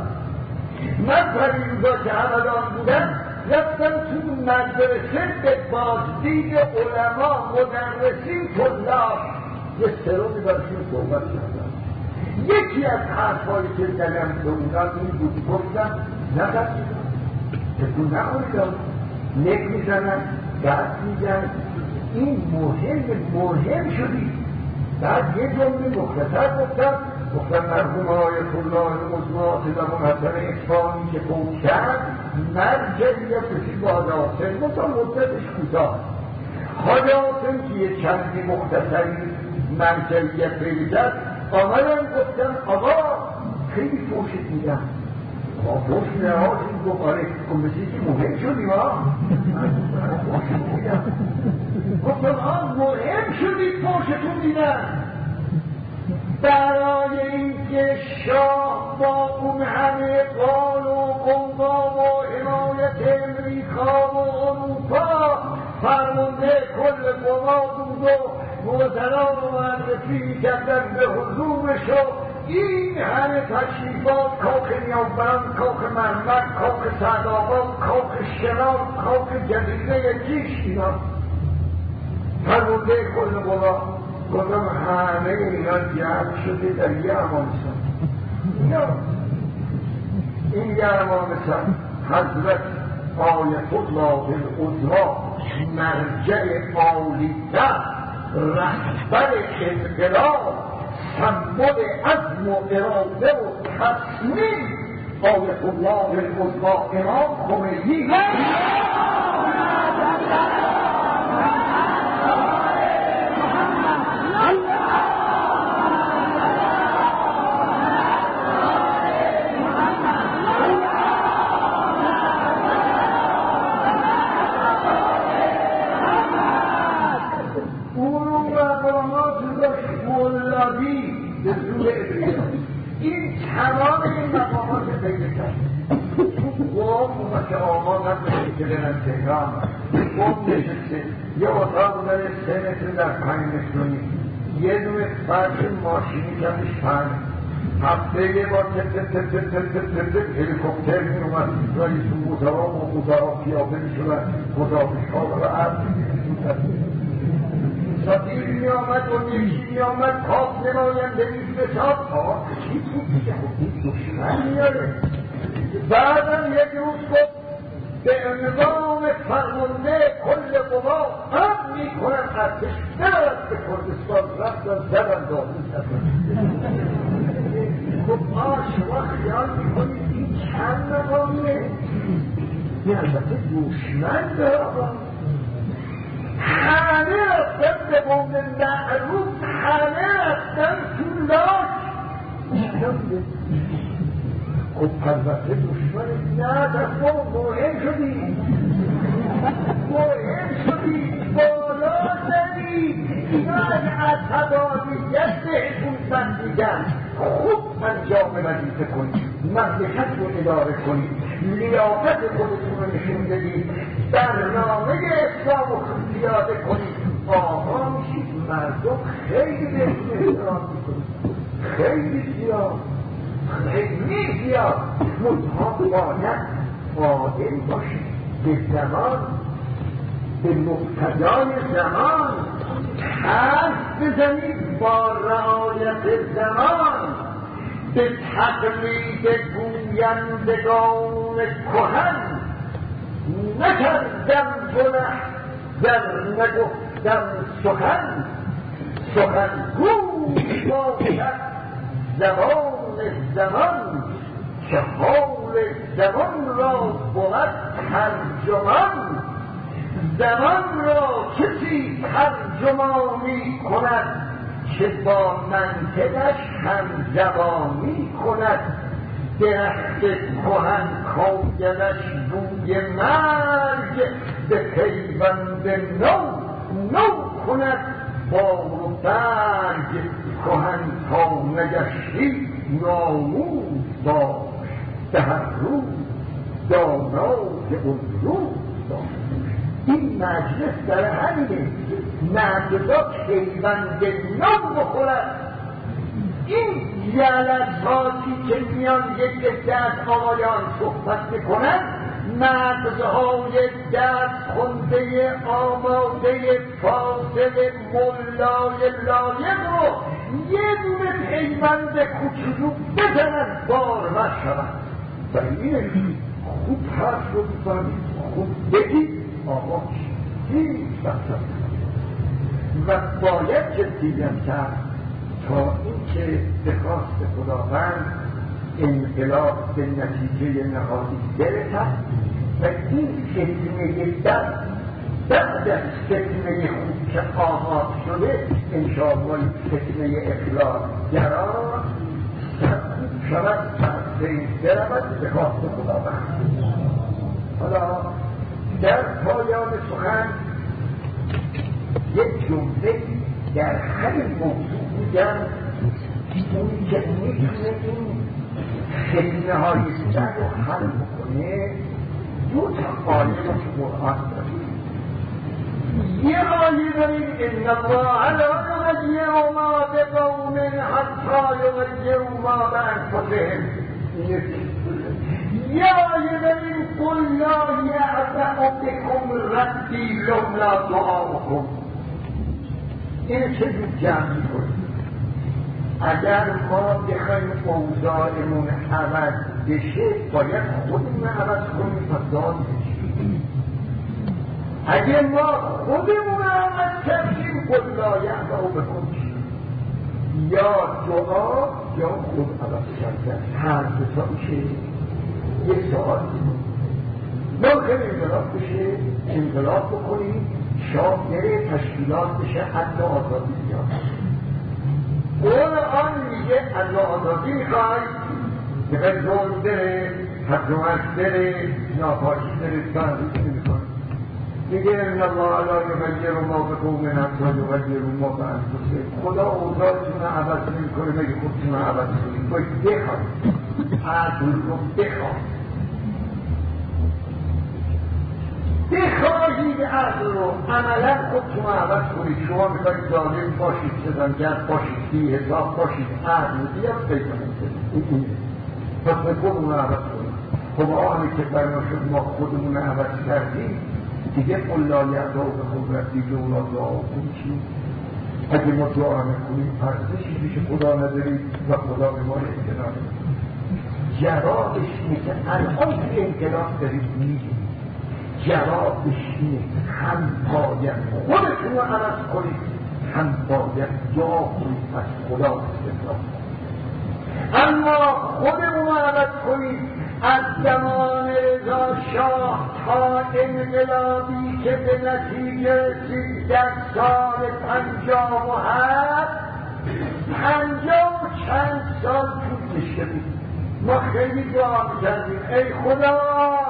من پریروزا که همدان بودم رفتم تو مدرسه به بازدید علما، مدرسین، طلاب، یه سرومی برشون صحبت کردم. یکی از حرفایی که زدم به اونا این بود، گفتم نقد تکون نخوریدم، نک میزنن، دست میزن، این مهم مهم شدی. بعد یه جمله مختصر گفتم گفتم مرحوم آیت الله مزمات زمان حسن اصفهانی که فوت کرد مرجعیت رسید با حاج حاسم، گفتم مدتش کوتاه. حاج حاسم که یه چندی مختصری مرجعیت پیدا کرد، آمدم گفتم آقا خیلی فوشت میدم. آقا فوش میدم، آقا چیز گفت آره کمسی که مهم شدیم ها فوشت میدم. گفتم آقا مهم شدید فوشتون میدم برای اینکه شاه با اون همه قال و قوقا و حمایت امریکا و اروپا فرمانده کل قوا بود و وزرا رو معرفی کردن به حضورش و این همه تشریفات، کاخ نیاوران، کاخ مرمر، کاخ سعدآباد، کاخ شراب، کاخ جزیره کیش، اینا فرمونده کل قضا گفتم همه اینا جمع شده در یه امامسان. اینا این یه امامسان حضرت آیت الله العظمی مرجع عالی‌تر، رهبر انقلاب، سمبل عزم و اراده و تصمیم، آیت الله العظمی امام خمینی. این تمام این مقامات پیدا کرد. قوم اومد که آمان نبوده که برن تهران، قوم نشسته یه اتاق داره سه متر در پنج مترونی، یه دونه فرش ماشینی کمش پنج، هفته یه بار تپ تپ تپ تپ تپ تپ تپ تپ هلیکوپتر می اومد رئیس وزرا و وزرا پیاده می شدن، گزارش‌ها رو عرض می سفیر می آمد و نیشی می آمد کاف نماینده نیست بساد آقا چی بود که خودی دشمن میاره. بعدم یک روز گفت به عنوان فرمانده کل قوا هم می کنم ارتش برد به کردستان، رفتن زدن داخل کردن. خب آ شما خیال می کنید این چند مقامیه؟ این البته دشمن داره آقا. همه رفتن به قوم معروف، همه رفتن تو لاک. خب البته دشمن نه دست ما مهم شدی مهم شدی بالا زدی. اینا از عصبانیت بهشون بندیدن. خوب انجام وظیفه کنید، مملکت رو اداره کنید، لیاقت خودتون رو نشون بدید، برنامه اسلام رو پیاده کنید، آقا میشید. مردم خیلی بهتون احترام میکنید، خیلی زیاد، خیلی زیاد. منتها باید عادل باشید به زمان، به مقتضای زمان حرف بزنید با رعایت زمان. به تقلید گویندگان کهن نکردم گنه در نگفتم سخن. سخنگوی باشد زمان زمان که حال زمان را بود ترجمان. زمان را کسی ترجمانی کند که با منطقش همزبانی کند. درخت کهن کاگلش بوی مرگ به پیوند نو نو کند. بار و برگ کهن تا نگشتی ناموز باش، به هر روز دانای اون روز باش. این مجلس در همینه، مردها پیوند نو بخورد. این جلساتی که میان یک دست آقایان صحبت میکنن، مغزهای دست خونده آماده فاصل ملای لایق رو یه دونه پیوند کوچولو بزنن بار و شود. و اینه خوب حرف رو بزنید، خوب بگید آقا چی بخشد و باید جدیدن کرد تا اینکه به خواست خداوند انقلاب به نتیجه نهایی برسد و این فتنه در بعد از فتنه خوب که آغاز شده انشاءالله فتنه اخلاق گرا سرکوب شود، تحصیل برود به خواست خداوند. حالا در پایان سخن یک جمله در همین موضوع بودم، اونی که میتونه این فتنه های سر رو حل بکنه. دو تا آیه رو تو قرآن داریم. یه آیه داریم ان الله لا یغیر ما بقوم حتی یغیروا ما بانفسهم. یه آیه داریم قل لا یعبأ بکم ربی لولا دعاؤکم. این چجور جمع می‌کنیم؟ اگر ما بخوایم اوضاعمون عوض بشه باید خودمون عوض کنیم تا داد بشیم. اگر ما خودمون عوض کردیم قل لا یعبأ بکم یا دعا یا خود عوض کردن هر دو تا میشه یک ساعت ما خیلی انقلاب بشه انقلاب بکنیم شاه بره تشکیلات بشه حتی آزادی بیاد. قرآن میگه از آزادی میخوای میخوای ظلم بره حکومت بره ناپاکی بره تحریف نمیکنه. میگه ان الله لا یغیر ما بقوم حتی یغیروا ما بانفسهم. خدا اوضاعتون رو عوض نمیکنه مگه خودتون رو عوض کنید. باید بخواید عدل رو بخواید بخواهید عدل رو عملا خودتون رو عوض کنید. شما میخواید ظالم باشید ستمگر باشید بی حساب باشید عدل بیا پیدا کنید. پس به خودمون رو عوض کنید. خب آنی که برنا شد ما خودمون رو عوض کردیم دیگه قل لا یعبأ بکم ربی لولا دعاؤکم چی؟ اگه ما دعا نکنیم ارزشی پیش خدا نداریم و خدا به ما اعتنا نمی‌کنه. جوابش اینه که الان که انقلاب داریم میگیم جوابش اینه هم باید خودتون رو عوض کنید هم باید دعا کنید از خدا استفاده کنید. اما خودمون رو عوض کنید از زمان رضا شاه تا انقلابی که به نتیجه رسید در سال پنجاه و هفت پنجاه و چند سال طول کشیده بود. ما خیلی دعا می‌کردیم ای خدا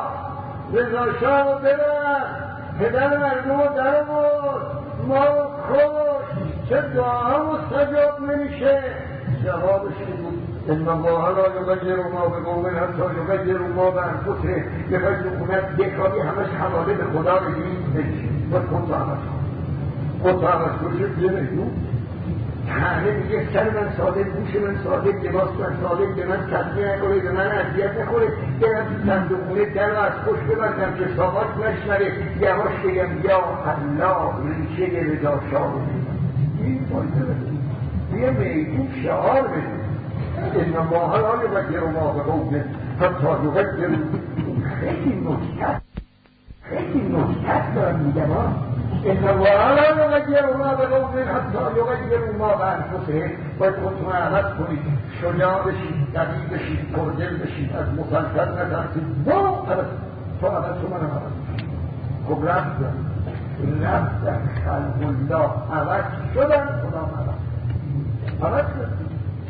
رضا شاه رو ببر پدر مردم رو در آورد ما رو کش چه دعا مستجاب نمیشه. جوابش این بود ان الله لا یغیر ما بقوم حتی یغیروا ما بانفسهم. میخوای تو خونت بکاری همش حواله به خدا بدی نمیشه. باید خود رو عوض کن. خود رو عوض کنی یه میدون همه میگه سر من ساده گوش من ساده لباس من ساده به من تصمیه نکنه به من اذیت نکنه برم تو صندوق خونه در رو از خوش ببندم که ساقات نشنوه یواش بگم یا الله ریشه رضا شاه رو بگم. این فایده بده یه میدون شعار بده ان الله لا یغیر ما بقوم حتی یغیروا. خیلی نکته خیلی نکته دارم میگم ها ان الله لا یغیر ما بقوم حتی یغیروا ما بانفسهم. باید خودتون عوض کنید شجاع بشید قوی بشید پردل بشید از مسلسل نترسید با عوض تو عوض تو من عوض. خب رفتن رفتن خلق الله عوض شدن خدا عوض عوض شد.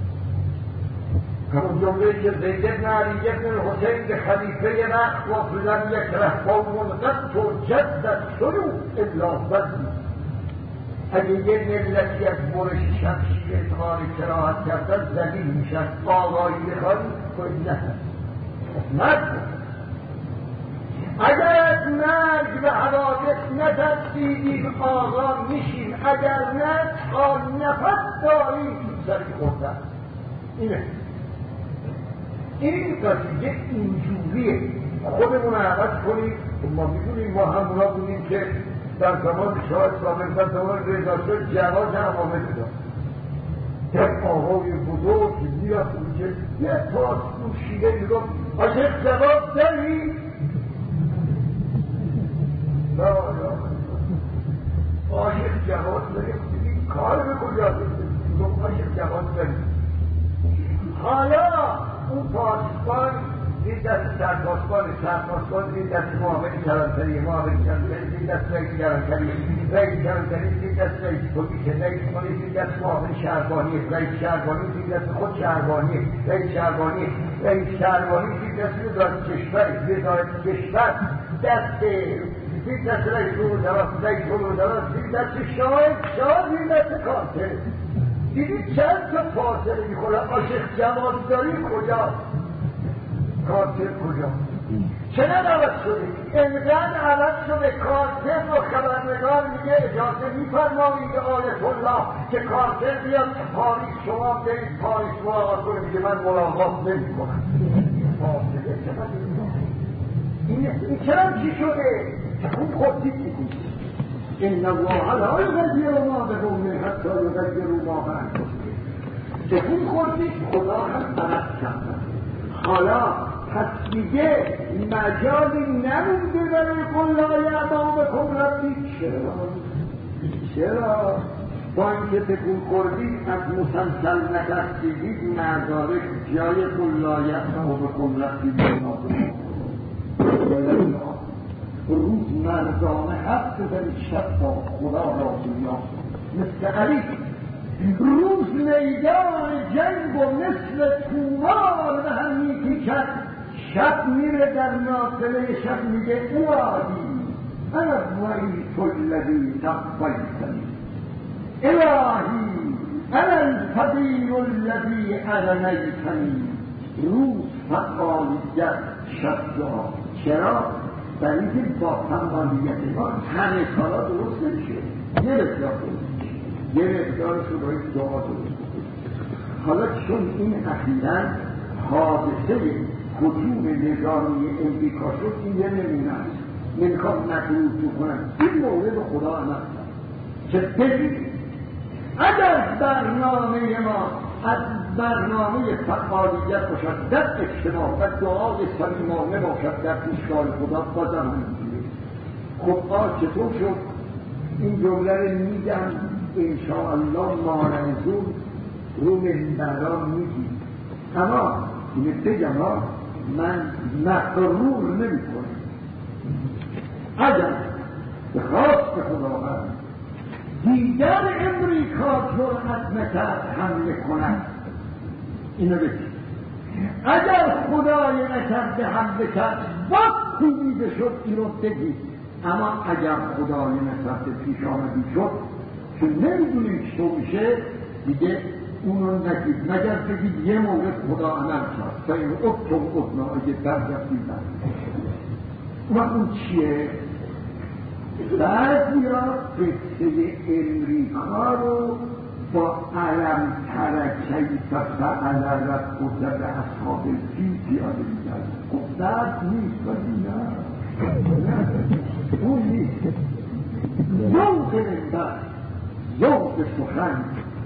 همون جمله که زید بن علی بن حسین به خلیفه وقت و لم یکره قوم قط جدت شروع الا بدی. اگه یه ملتی از برش شمشیر اظهار کراهت کردن ذلیل میشن آقایی بخوایی باید نهد مرد. اگر از مرگ و حوادث نترسیدیم آقا میشیم اگر نه تا نفس داریم سری خوردن. اینه این قضیه اینجوریه. خودمون عوض کنیم. ما میدونیم ما همونا بودیم که در زمان شاه اسلامی در زمان رضا شاه جواز عوامل داد. یک آقای بزرگ میرفت که یه تاس دوشیده میگفت عاشق جواب داری؟ لا لا عاشق جواب داری؟ کار به کجا میگفت عاشق جواب داری. حالا اون پاسبان دید دست سرپاسبان سرپاسبان دید دست معاون کلانتری معاون کلانتری دید دست رئیس کلانتری رئیس کلانتری دید دست رئیس پلیس رئیس پلیس دید دست معاون شهربانی رئیس شهربانی دید دست خود شهربانی رئیس شهربانی رئیس شهربانی دید دست وزارت کشور وزارت کشور دست دید دست رئیس وزراء رئیس وزراء دید دست شاه شاه دید دست کانتر. دیدی چند تا فاصله میخوره عاشق جواب داری کجا کارتر کجا چرا عوض شده؟ انقدر عوض شده کارتر و خبرنگار میگه اجازه میفرمایید آیت الله که کارتر بیاد پاریس، شما برید پاریس ملاقات کنه، میگه من ملاقات نمی کنم. این چرا چی شده؟ اون خودی چی کنید؟ این الله لا یغیر ما بقوم حتی یغیروا ما بانفسهم. تکون خوردید خدا هم عوض کرد. حالا پس دیگه مجالی نمونده برای قل لا یعبا بکم ربی. چرا؟ چرا؟ با اینکه تکون خوردید از مسلسل نترسیدید مدارک جای قل لا یعبا بکم ربی بنابرید روز مردانه حق بزنید شب با خدا را دنیا مثل علی روز میدان جنگ و مثل تومار به هم میپیچد، شب میره در نافله شب میگه الهی انا الضعیف الذی تقیتنی، الهی انا الفقیر الذی اغنیتنی. روز فعالیت، شب دعا. چرا؟ برای اینکه با فعالیت ما همه کارا درست نمیشه. یه بسیار درست یه مقدارش رو باید دعا درست بکنید. حالا چون این اخیراً حادثه هجوم نظامی امریکا شد، این یه نمونه است. نمیخوام مقروض بکنم، این مورد خدا عمل کرد که ببینید اگر برنامه ما از برنامه فعالیت باشد در اجتماع و دعای صمیمانه باشد در پیشگاه خدا، بازم میگیره. خب آه چطور شد؟ این جمله رو میگم انشاءالله مانزون رو منبران میگیم، اما اینه بگم ها من مقرور نمی کنم. اگر به خواست خداوند دیگر امریکا جرأت نکرد حمله کند، اینو بگیم اگر خدای نکرده حمله کرد وقت کوبیده شد، اینو بگید. اما اگر خدای نکرده پیش آمدی شد که نمیدونیم چطور میشه، دیگه اونو نگید، مگر بگید یه موقع خدا عمل کرد تا این اکتب اکنا اگه برگردید و اون چیه؟ بعضی ها قصه امریکا رو با علم ترکی ففعل ربک به اصحاب الفیل پیاده می‌کرد. خب درد نیست ولی نه اون نیست. ذوق منبر، ذوق سخن،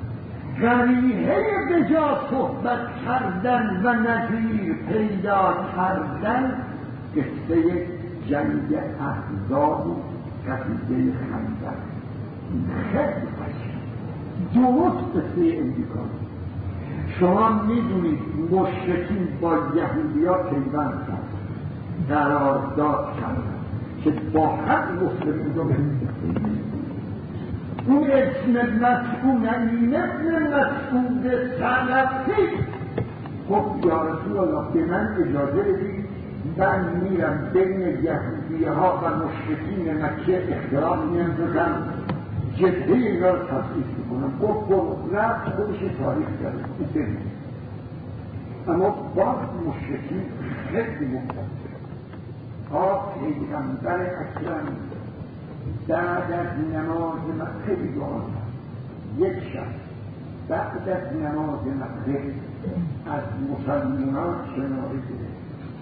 قریحه به جا صحبت کردن و نظیر پیدا کردن، قصه جنگ احزاب و قصیده خندق خیلی قشنگ درست قصه امریکا. شما میدونید مشرکین با یهودی‌ها پیوند کرد، قرارداد کردن که با حق مسلمین رو بزنید. اون اسم مسئول این اسم مسئول سلفی خب یا رسول الله به من اجازه بدید من میرم بین یهودیه ها و مشرکین مکه اختلاف میاندازم، جبهه اینا رو تصدیق میکنم. گفت گفت رفت خودش تاریخ کرده او ببینید. اما باز مشرکین خیلی مختلف. آه پیغمبر اکرم بعد از نماز مغرب دعا یک شب بعد از نماز مغرب از مسلمانان شناخته گرفت،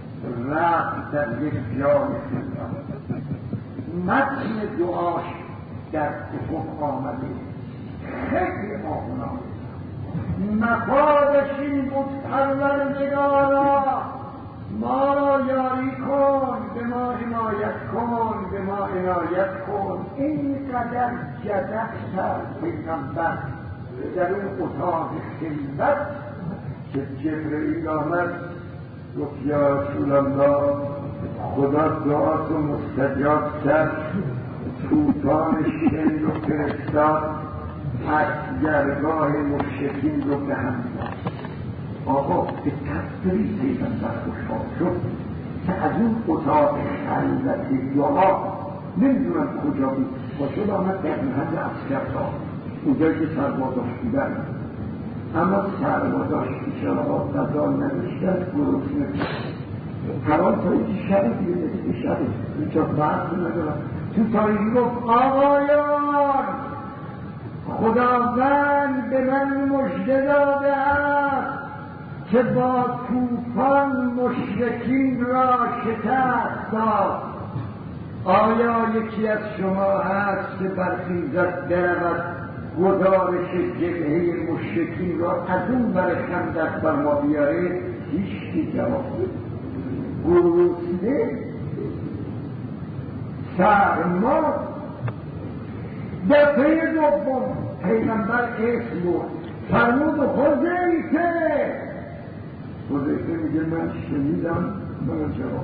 رفت در یک جای خلوت، متن دعاش در کتب آمده، خیلی آهنانه. مفادش این بود پروردگارا ما را یاری کن، به ما حمایت کن، به ما عنایت کن. اینقدر جدق کرد پیغمبر در اون اتاق خلوت که جبرئیل آمد گفت یا رسول الله خدا دعاتو مستجاب کرد، طوفان شن رو فرستاد، اسگرگاه مشرکین رو به هم داد. آقا به تصویری پیغمبر خوشحال شد که از اون اتاق خلوت دعا نمیدونم کجا بود با شد آمد در محل اسگرگاه اونجایی که سربازاش بودن، اما سربازاش بیچاره‌ها غذا نداشتن، گرسنه حرام تا اینکه شبه دیگه نسبه شبه اینجا بحث ندارم. تو تاریخی گفت آقایان خداوند به من مژده داده است که با طوفان مشرکین را شکست داد. آیا یکی از شما هست که برخیزد برود گزارش جبهه مشرکین را از اون بر خندق بر ما بیاره؟ هیچ کی جواب گروسنه سرما. دفعه دوم پیغمبر اسم بود فرمود حذیفه. حذیفه میگه من شنیدم من جواب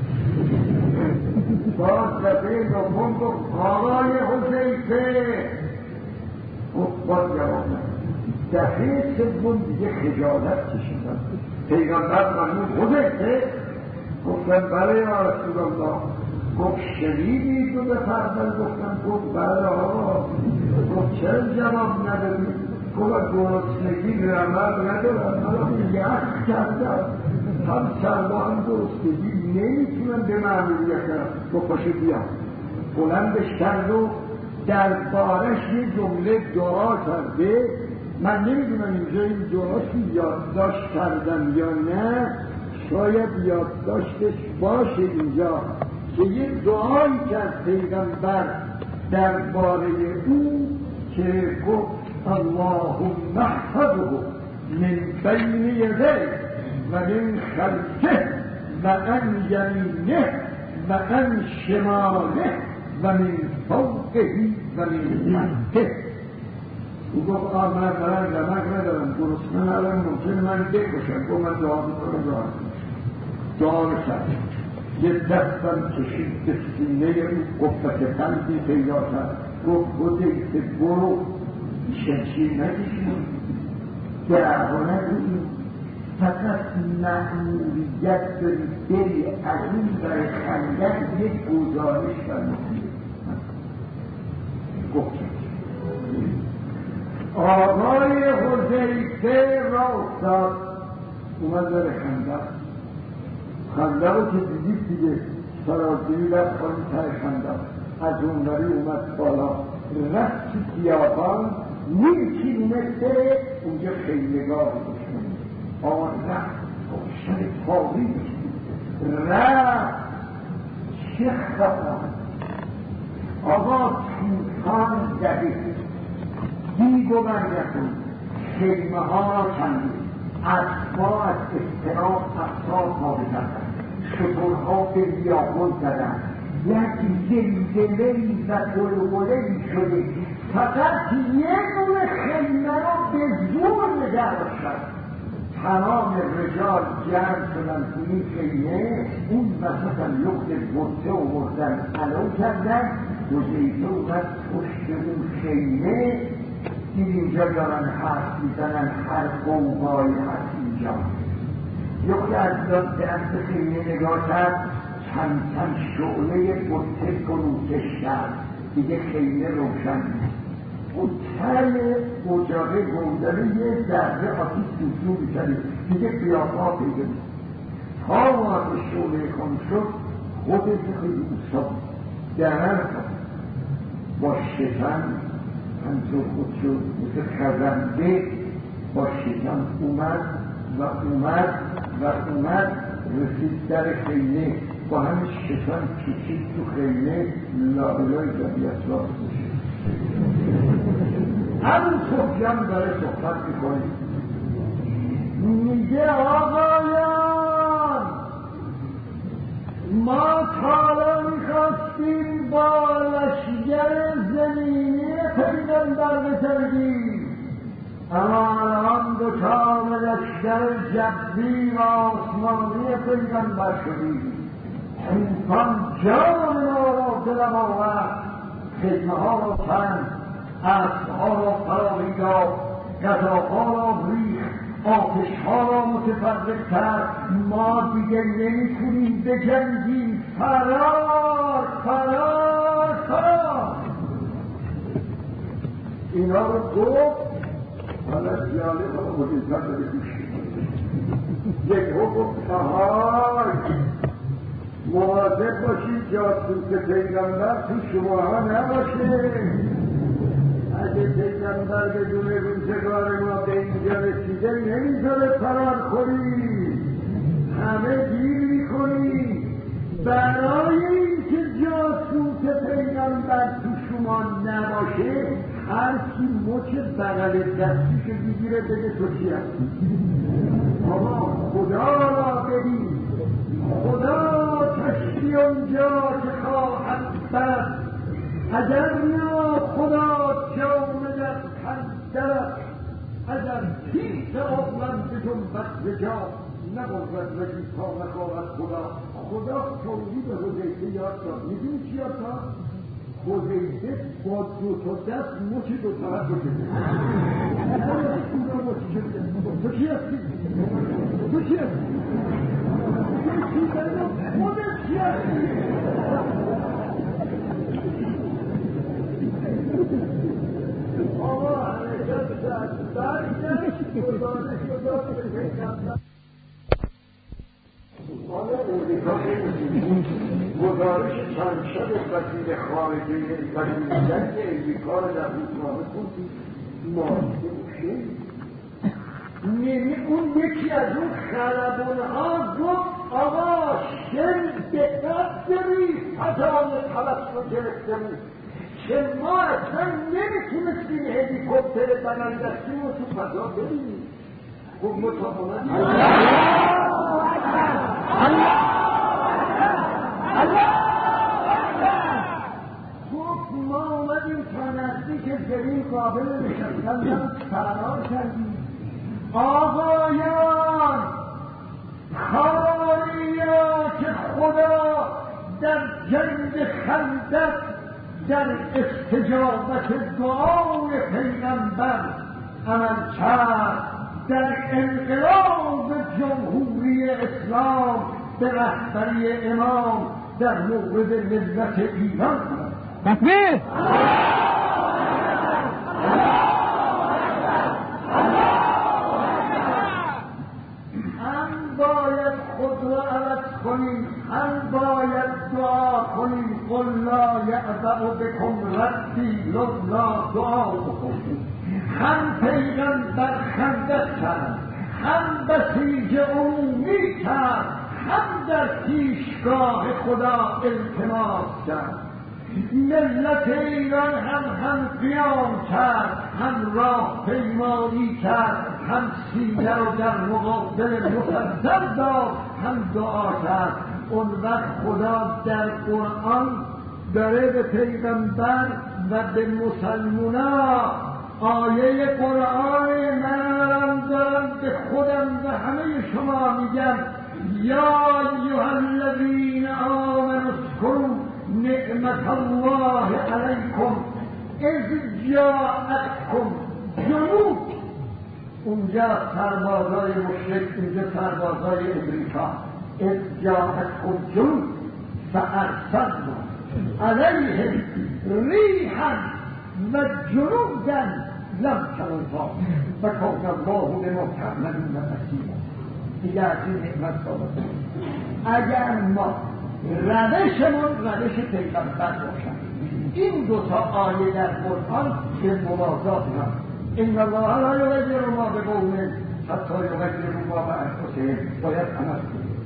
باز دفعه دوم گفت آقای حذیفه باز جواب دفعه سوم دیگه خجالت کشیدم. پیغمبر فرمود حذیفه. گفتن بله یا رسول الله. گفت شنیدید و به فرزن گفتن گفت بله آقا. گفت چرا جواب ندادید؟ گفت گرسنگی عمل ندارم من یخ کردم هم سرما هم گرسنگی نمیتونم به معمولیت کنم. گفت پاشو بیا بلندش کرد و در بارش یه جمله دعا کرده. من نمیدونم اینجا این دعاشو یادداشت کردم یا نه، شاید یادداشتش باشه اینجا که یه دعایی کرد پیغمبر درباره او که گفت اللهم احفظه من بین یدیه و من خلفه و عن یمینه و عن شماله و من فوقه و من تحته. او گفت آه من برای رمک ندارم گرسنه ندارم ممکن من بکشم. گفت من دعا میکنم دعا دعا کرد. یه دستم کشید به سینه او قفت قلبی پیدا کرد. گفت حذیفه برو شمشیر نکشید دعوا نکنید فقط مأموریت دارید بری از این برای خندق یک گزارش فرمایید. گفت آقای حذیفه را افتاد اومد در خندق. خندق رو که دیدید دیگه سرازیری رفت خواهی تر خندق از اونوری اومد بالا رفت تو خیابان نیم کیلومتر اونجا خیلگاه دشمن آن رفت روشن تاریک رفت چه خبر آقا طوفان زده دیگ و برگتون خیمه ها را کندید اسبا از اضطراب افساد ها بزدن شترها به بیابان زدن یک زلزله‌ای و گلگله‌ای شده فقط یه دونه خیمه را به زور نگه داشتن. تمام رجال جمع شدن تو این خیمه اون وسط یخت بطه آوردن علو کردن. حذیفه اومد پشت اون خیمه این اینجا دارن حرف میزنن هر قومایی هست اینجا. یخت از داد دست خیمه نگاه کرد چند چند شعله بطه فروکش کرد دیگه خیمه روشن اون تل اجاقه گودره یه ذره آتیش سوسو میکنه دیگه قیافا پیدا بود. تا وقت شعله خون شد خودش خیلی اصاب درن با شکن همطور خود شد مثل خزنده با شکن اومد و اومد و اومد رسید در خیمه با همین شکن کشید تو خیمه لابلای جمعیت راست بشه. همون سفیان داره صحبت میکنه میگه آقایان ما تالا میخواستیم با لشگر زمینی پیغمبر بجنگیم اما الان دچار لشگر جبی و آسمانی پیغمبر شدیم. طوفان جان ما را دلم آورد خدمه ها را کند اسبها را فراوی داد غذاها را ریخت آتشها را متفرق کرد. ما دیگه نمیتونیم بجنگیم. فرار فرار فرار. اینا رو گفت حالا جالب رو مدلتر داره گوش یکو گفت آهای مواظب باشید جاسوس پیغمبر تو شماها نباشه. اگه پیغمبر بدون روزگار ما به اینجا رسیده نمیذاره فرار کنی، همه گیر میکنی. برای اینکه جاسوس پیغمبر تو شما نباشه هر کی مچ بغل دستیشو بگیره بگه تو چی هستی. بابا خدا را ببین، خدا کشتی اونجا که خواهد برد، اگر نه خدا جامدت پندرد، اگر پیش اغلن بجنبت ز جا، نبرد رجی تا نخواهد خدا. خدا تولی به حذیفه یاد داد. میدونی چی یاد داد؟ حذیفه با دو تا دست مچ دو طرف بکنه. تو چی هستی؟ تو چی هستی؟ خودت چی هستی؟ آقا حرکت کرد برگشت گزارش رو داد به پیغمبر. حالا امریکا گزارش چند شب وزیر خارجه وزیر جنگ امریکا رو در روزنامه خوندید. مارده میشه نمی اون یکی از اون خلبانها گفت آقا شن به قد دارید پتان طلب رو گرفته بود که ما اصلا نمیتونستیم هلیکوپتر بغل دستیم رو تو فضا ببینیم. گفت مطابقت گفت ما آمدیم تا نزدیک زمین قابل نشستن فرار کردیم. آقایان خاریا که خدا در جنگ خندق در استجابت دعای پیغمبر عمل کرد، در انقلاب جمهوری اسلام به رهبری امام در مورد ملت ایران. تکبیر! هم باید خود را عوض کنیم، هم باید دعا کنیم. قل لا یعبأ بکم ربی لولا دعاؤکم. هم پیغمبر خندق کرد، هم بسیج عمومی کرد، هم در پیشگاه خدا التماس کرد. ملت ایران هم هم قیام کرد، هم راه پیمانی کرد، هم سینه رو در مقابل مصدر داد، هم دعا کرد. اون وقت خدا در قرآن داره به پیغمبر و به مسلمونا آیه قرآن من دارم به خودم و همه شما میگم یا ایها الذین آمنوا اذکروا نعمت الله علیکم اذ جاءتکم جنود. اونجا سربازای مشرک، اینجا سربازای امریکا. اذ جاءتکم جنود فارسلنا علیهم ریحا و جنودا لم تروها و کان الله بما تعملون بصیرا. دیگه از این نعمت صحبت. اگر ما روشمون روش پیغمبر باشد، این دو تا آیه در قرآن به موازات هم ان الله لا یغیر ما بقوم حتی یغیروا ما بانفسهم باید عمل کنیم،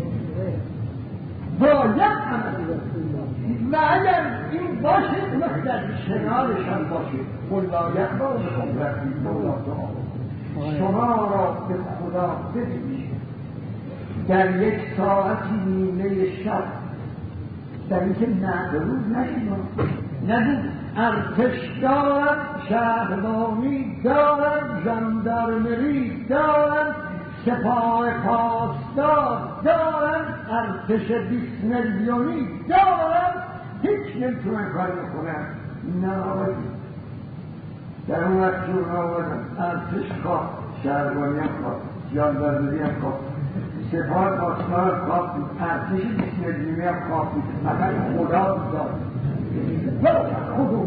باید عمل کنیم. و اگر این باشه اون در کنارشان باشه قل لا یعبأ بکم ربی لولا دعاؤکم. شما را به خدا ببینید در یک ساعتی نیمه شب، در اینکه نه روز نشید نگو ارتش دارد، شهربانی دارد، ژاندارمری دارد، سپاه پاسدار دارد، ارتش بیست میلیونی دارد، هیچ نمیتونن کار بکنن. نه آقایی در اون وقت جور آوردن ارتش خواه، شهربانی هم خواه، ژاندارمری هم خواه، سپاه پاسدار خواه، ارتش بیست میلیونی هم خواه، اگر خدا دارد خدا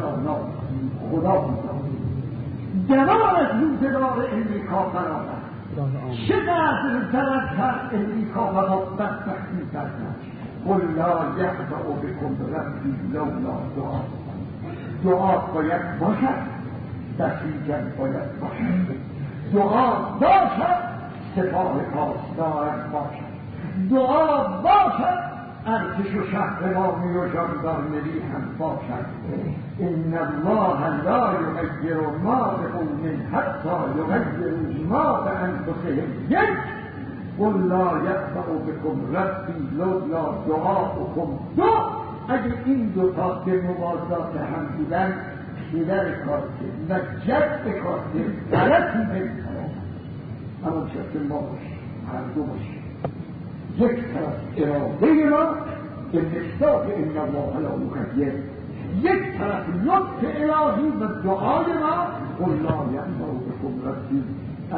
خدا دوار از روزگار امریکا برآورد. چقدر ضررتر امریکا و ما بدبختی کردن. قل لا یخدع بکم ربی لولا دعا. دعا باید باشد، دستیجن باید باشد، دعا باشد، سپاه پاسداران باشد، دعا باشد، ارتش و شهربانی و ژاندارمری هم باشد. ان الله لا یغیر ما بقوم حتی یغیروا ما بانفسهم. یک قل لا یخدع بکم ربی لولا دعاؤکم. دو اگه این دو تا به موازات هم بودن، پدر کارته و جد کارته غلطی نمی‌کنه. اما چه ما باشیم، هر دو باشیم. یک طرف اراده ما به مصداق ان الله لا یغیر، یک طرف لطف الهی و دعای ما. قل لا یخدع بکم ربی.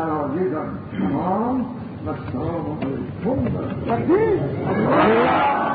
عرایضم تمام و السلام علیکم و رحمة الله.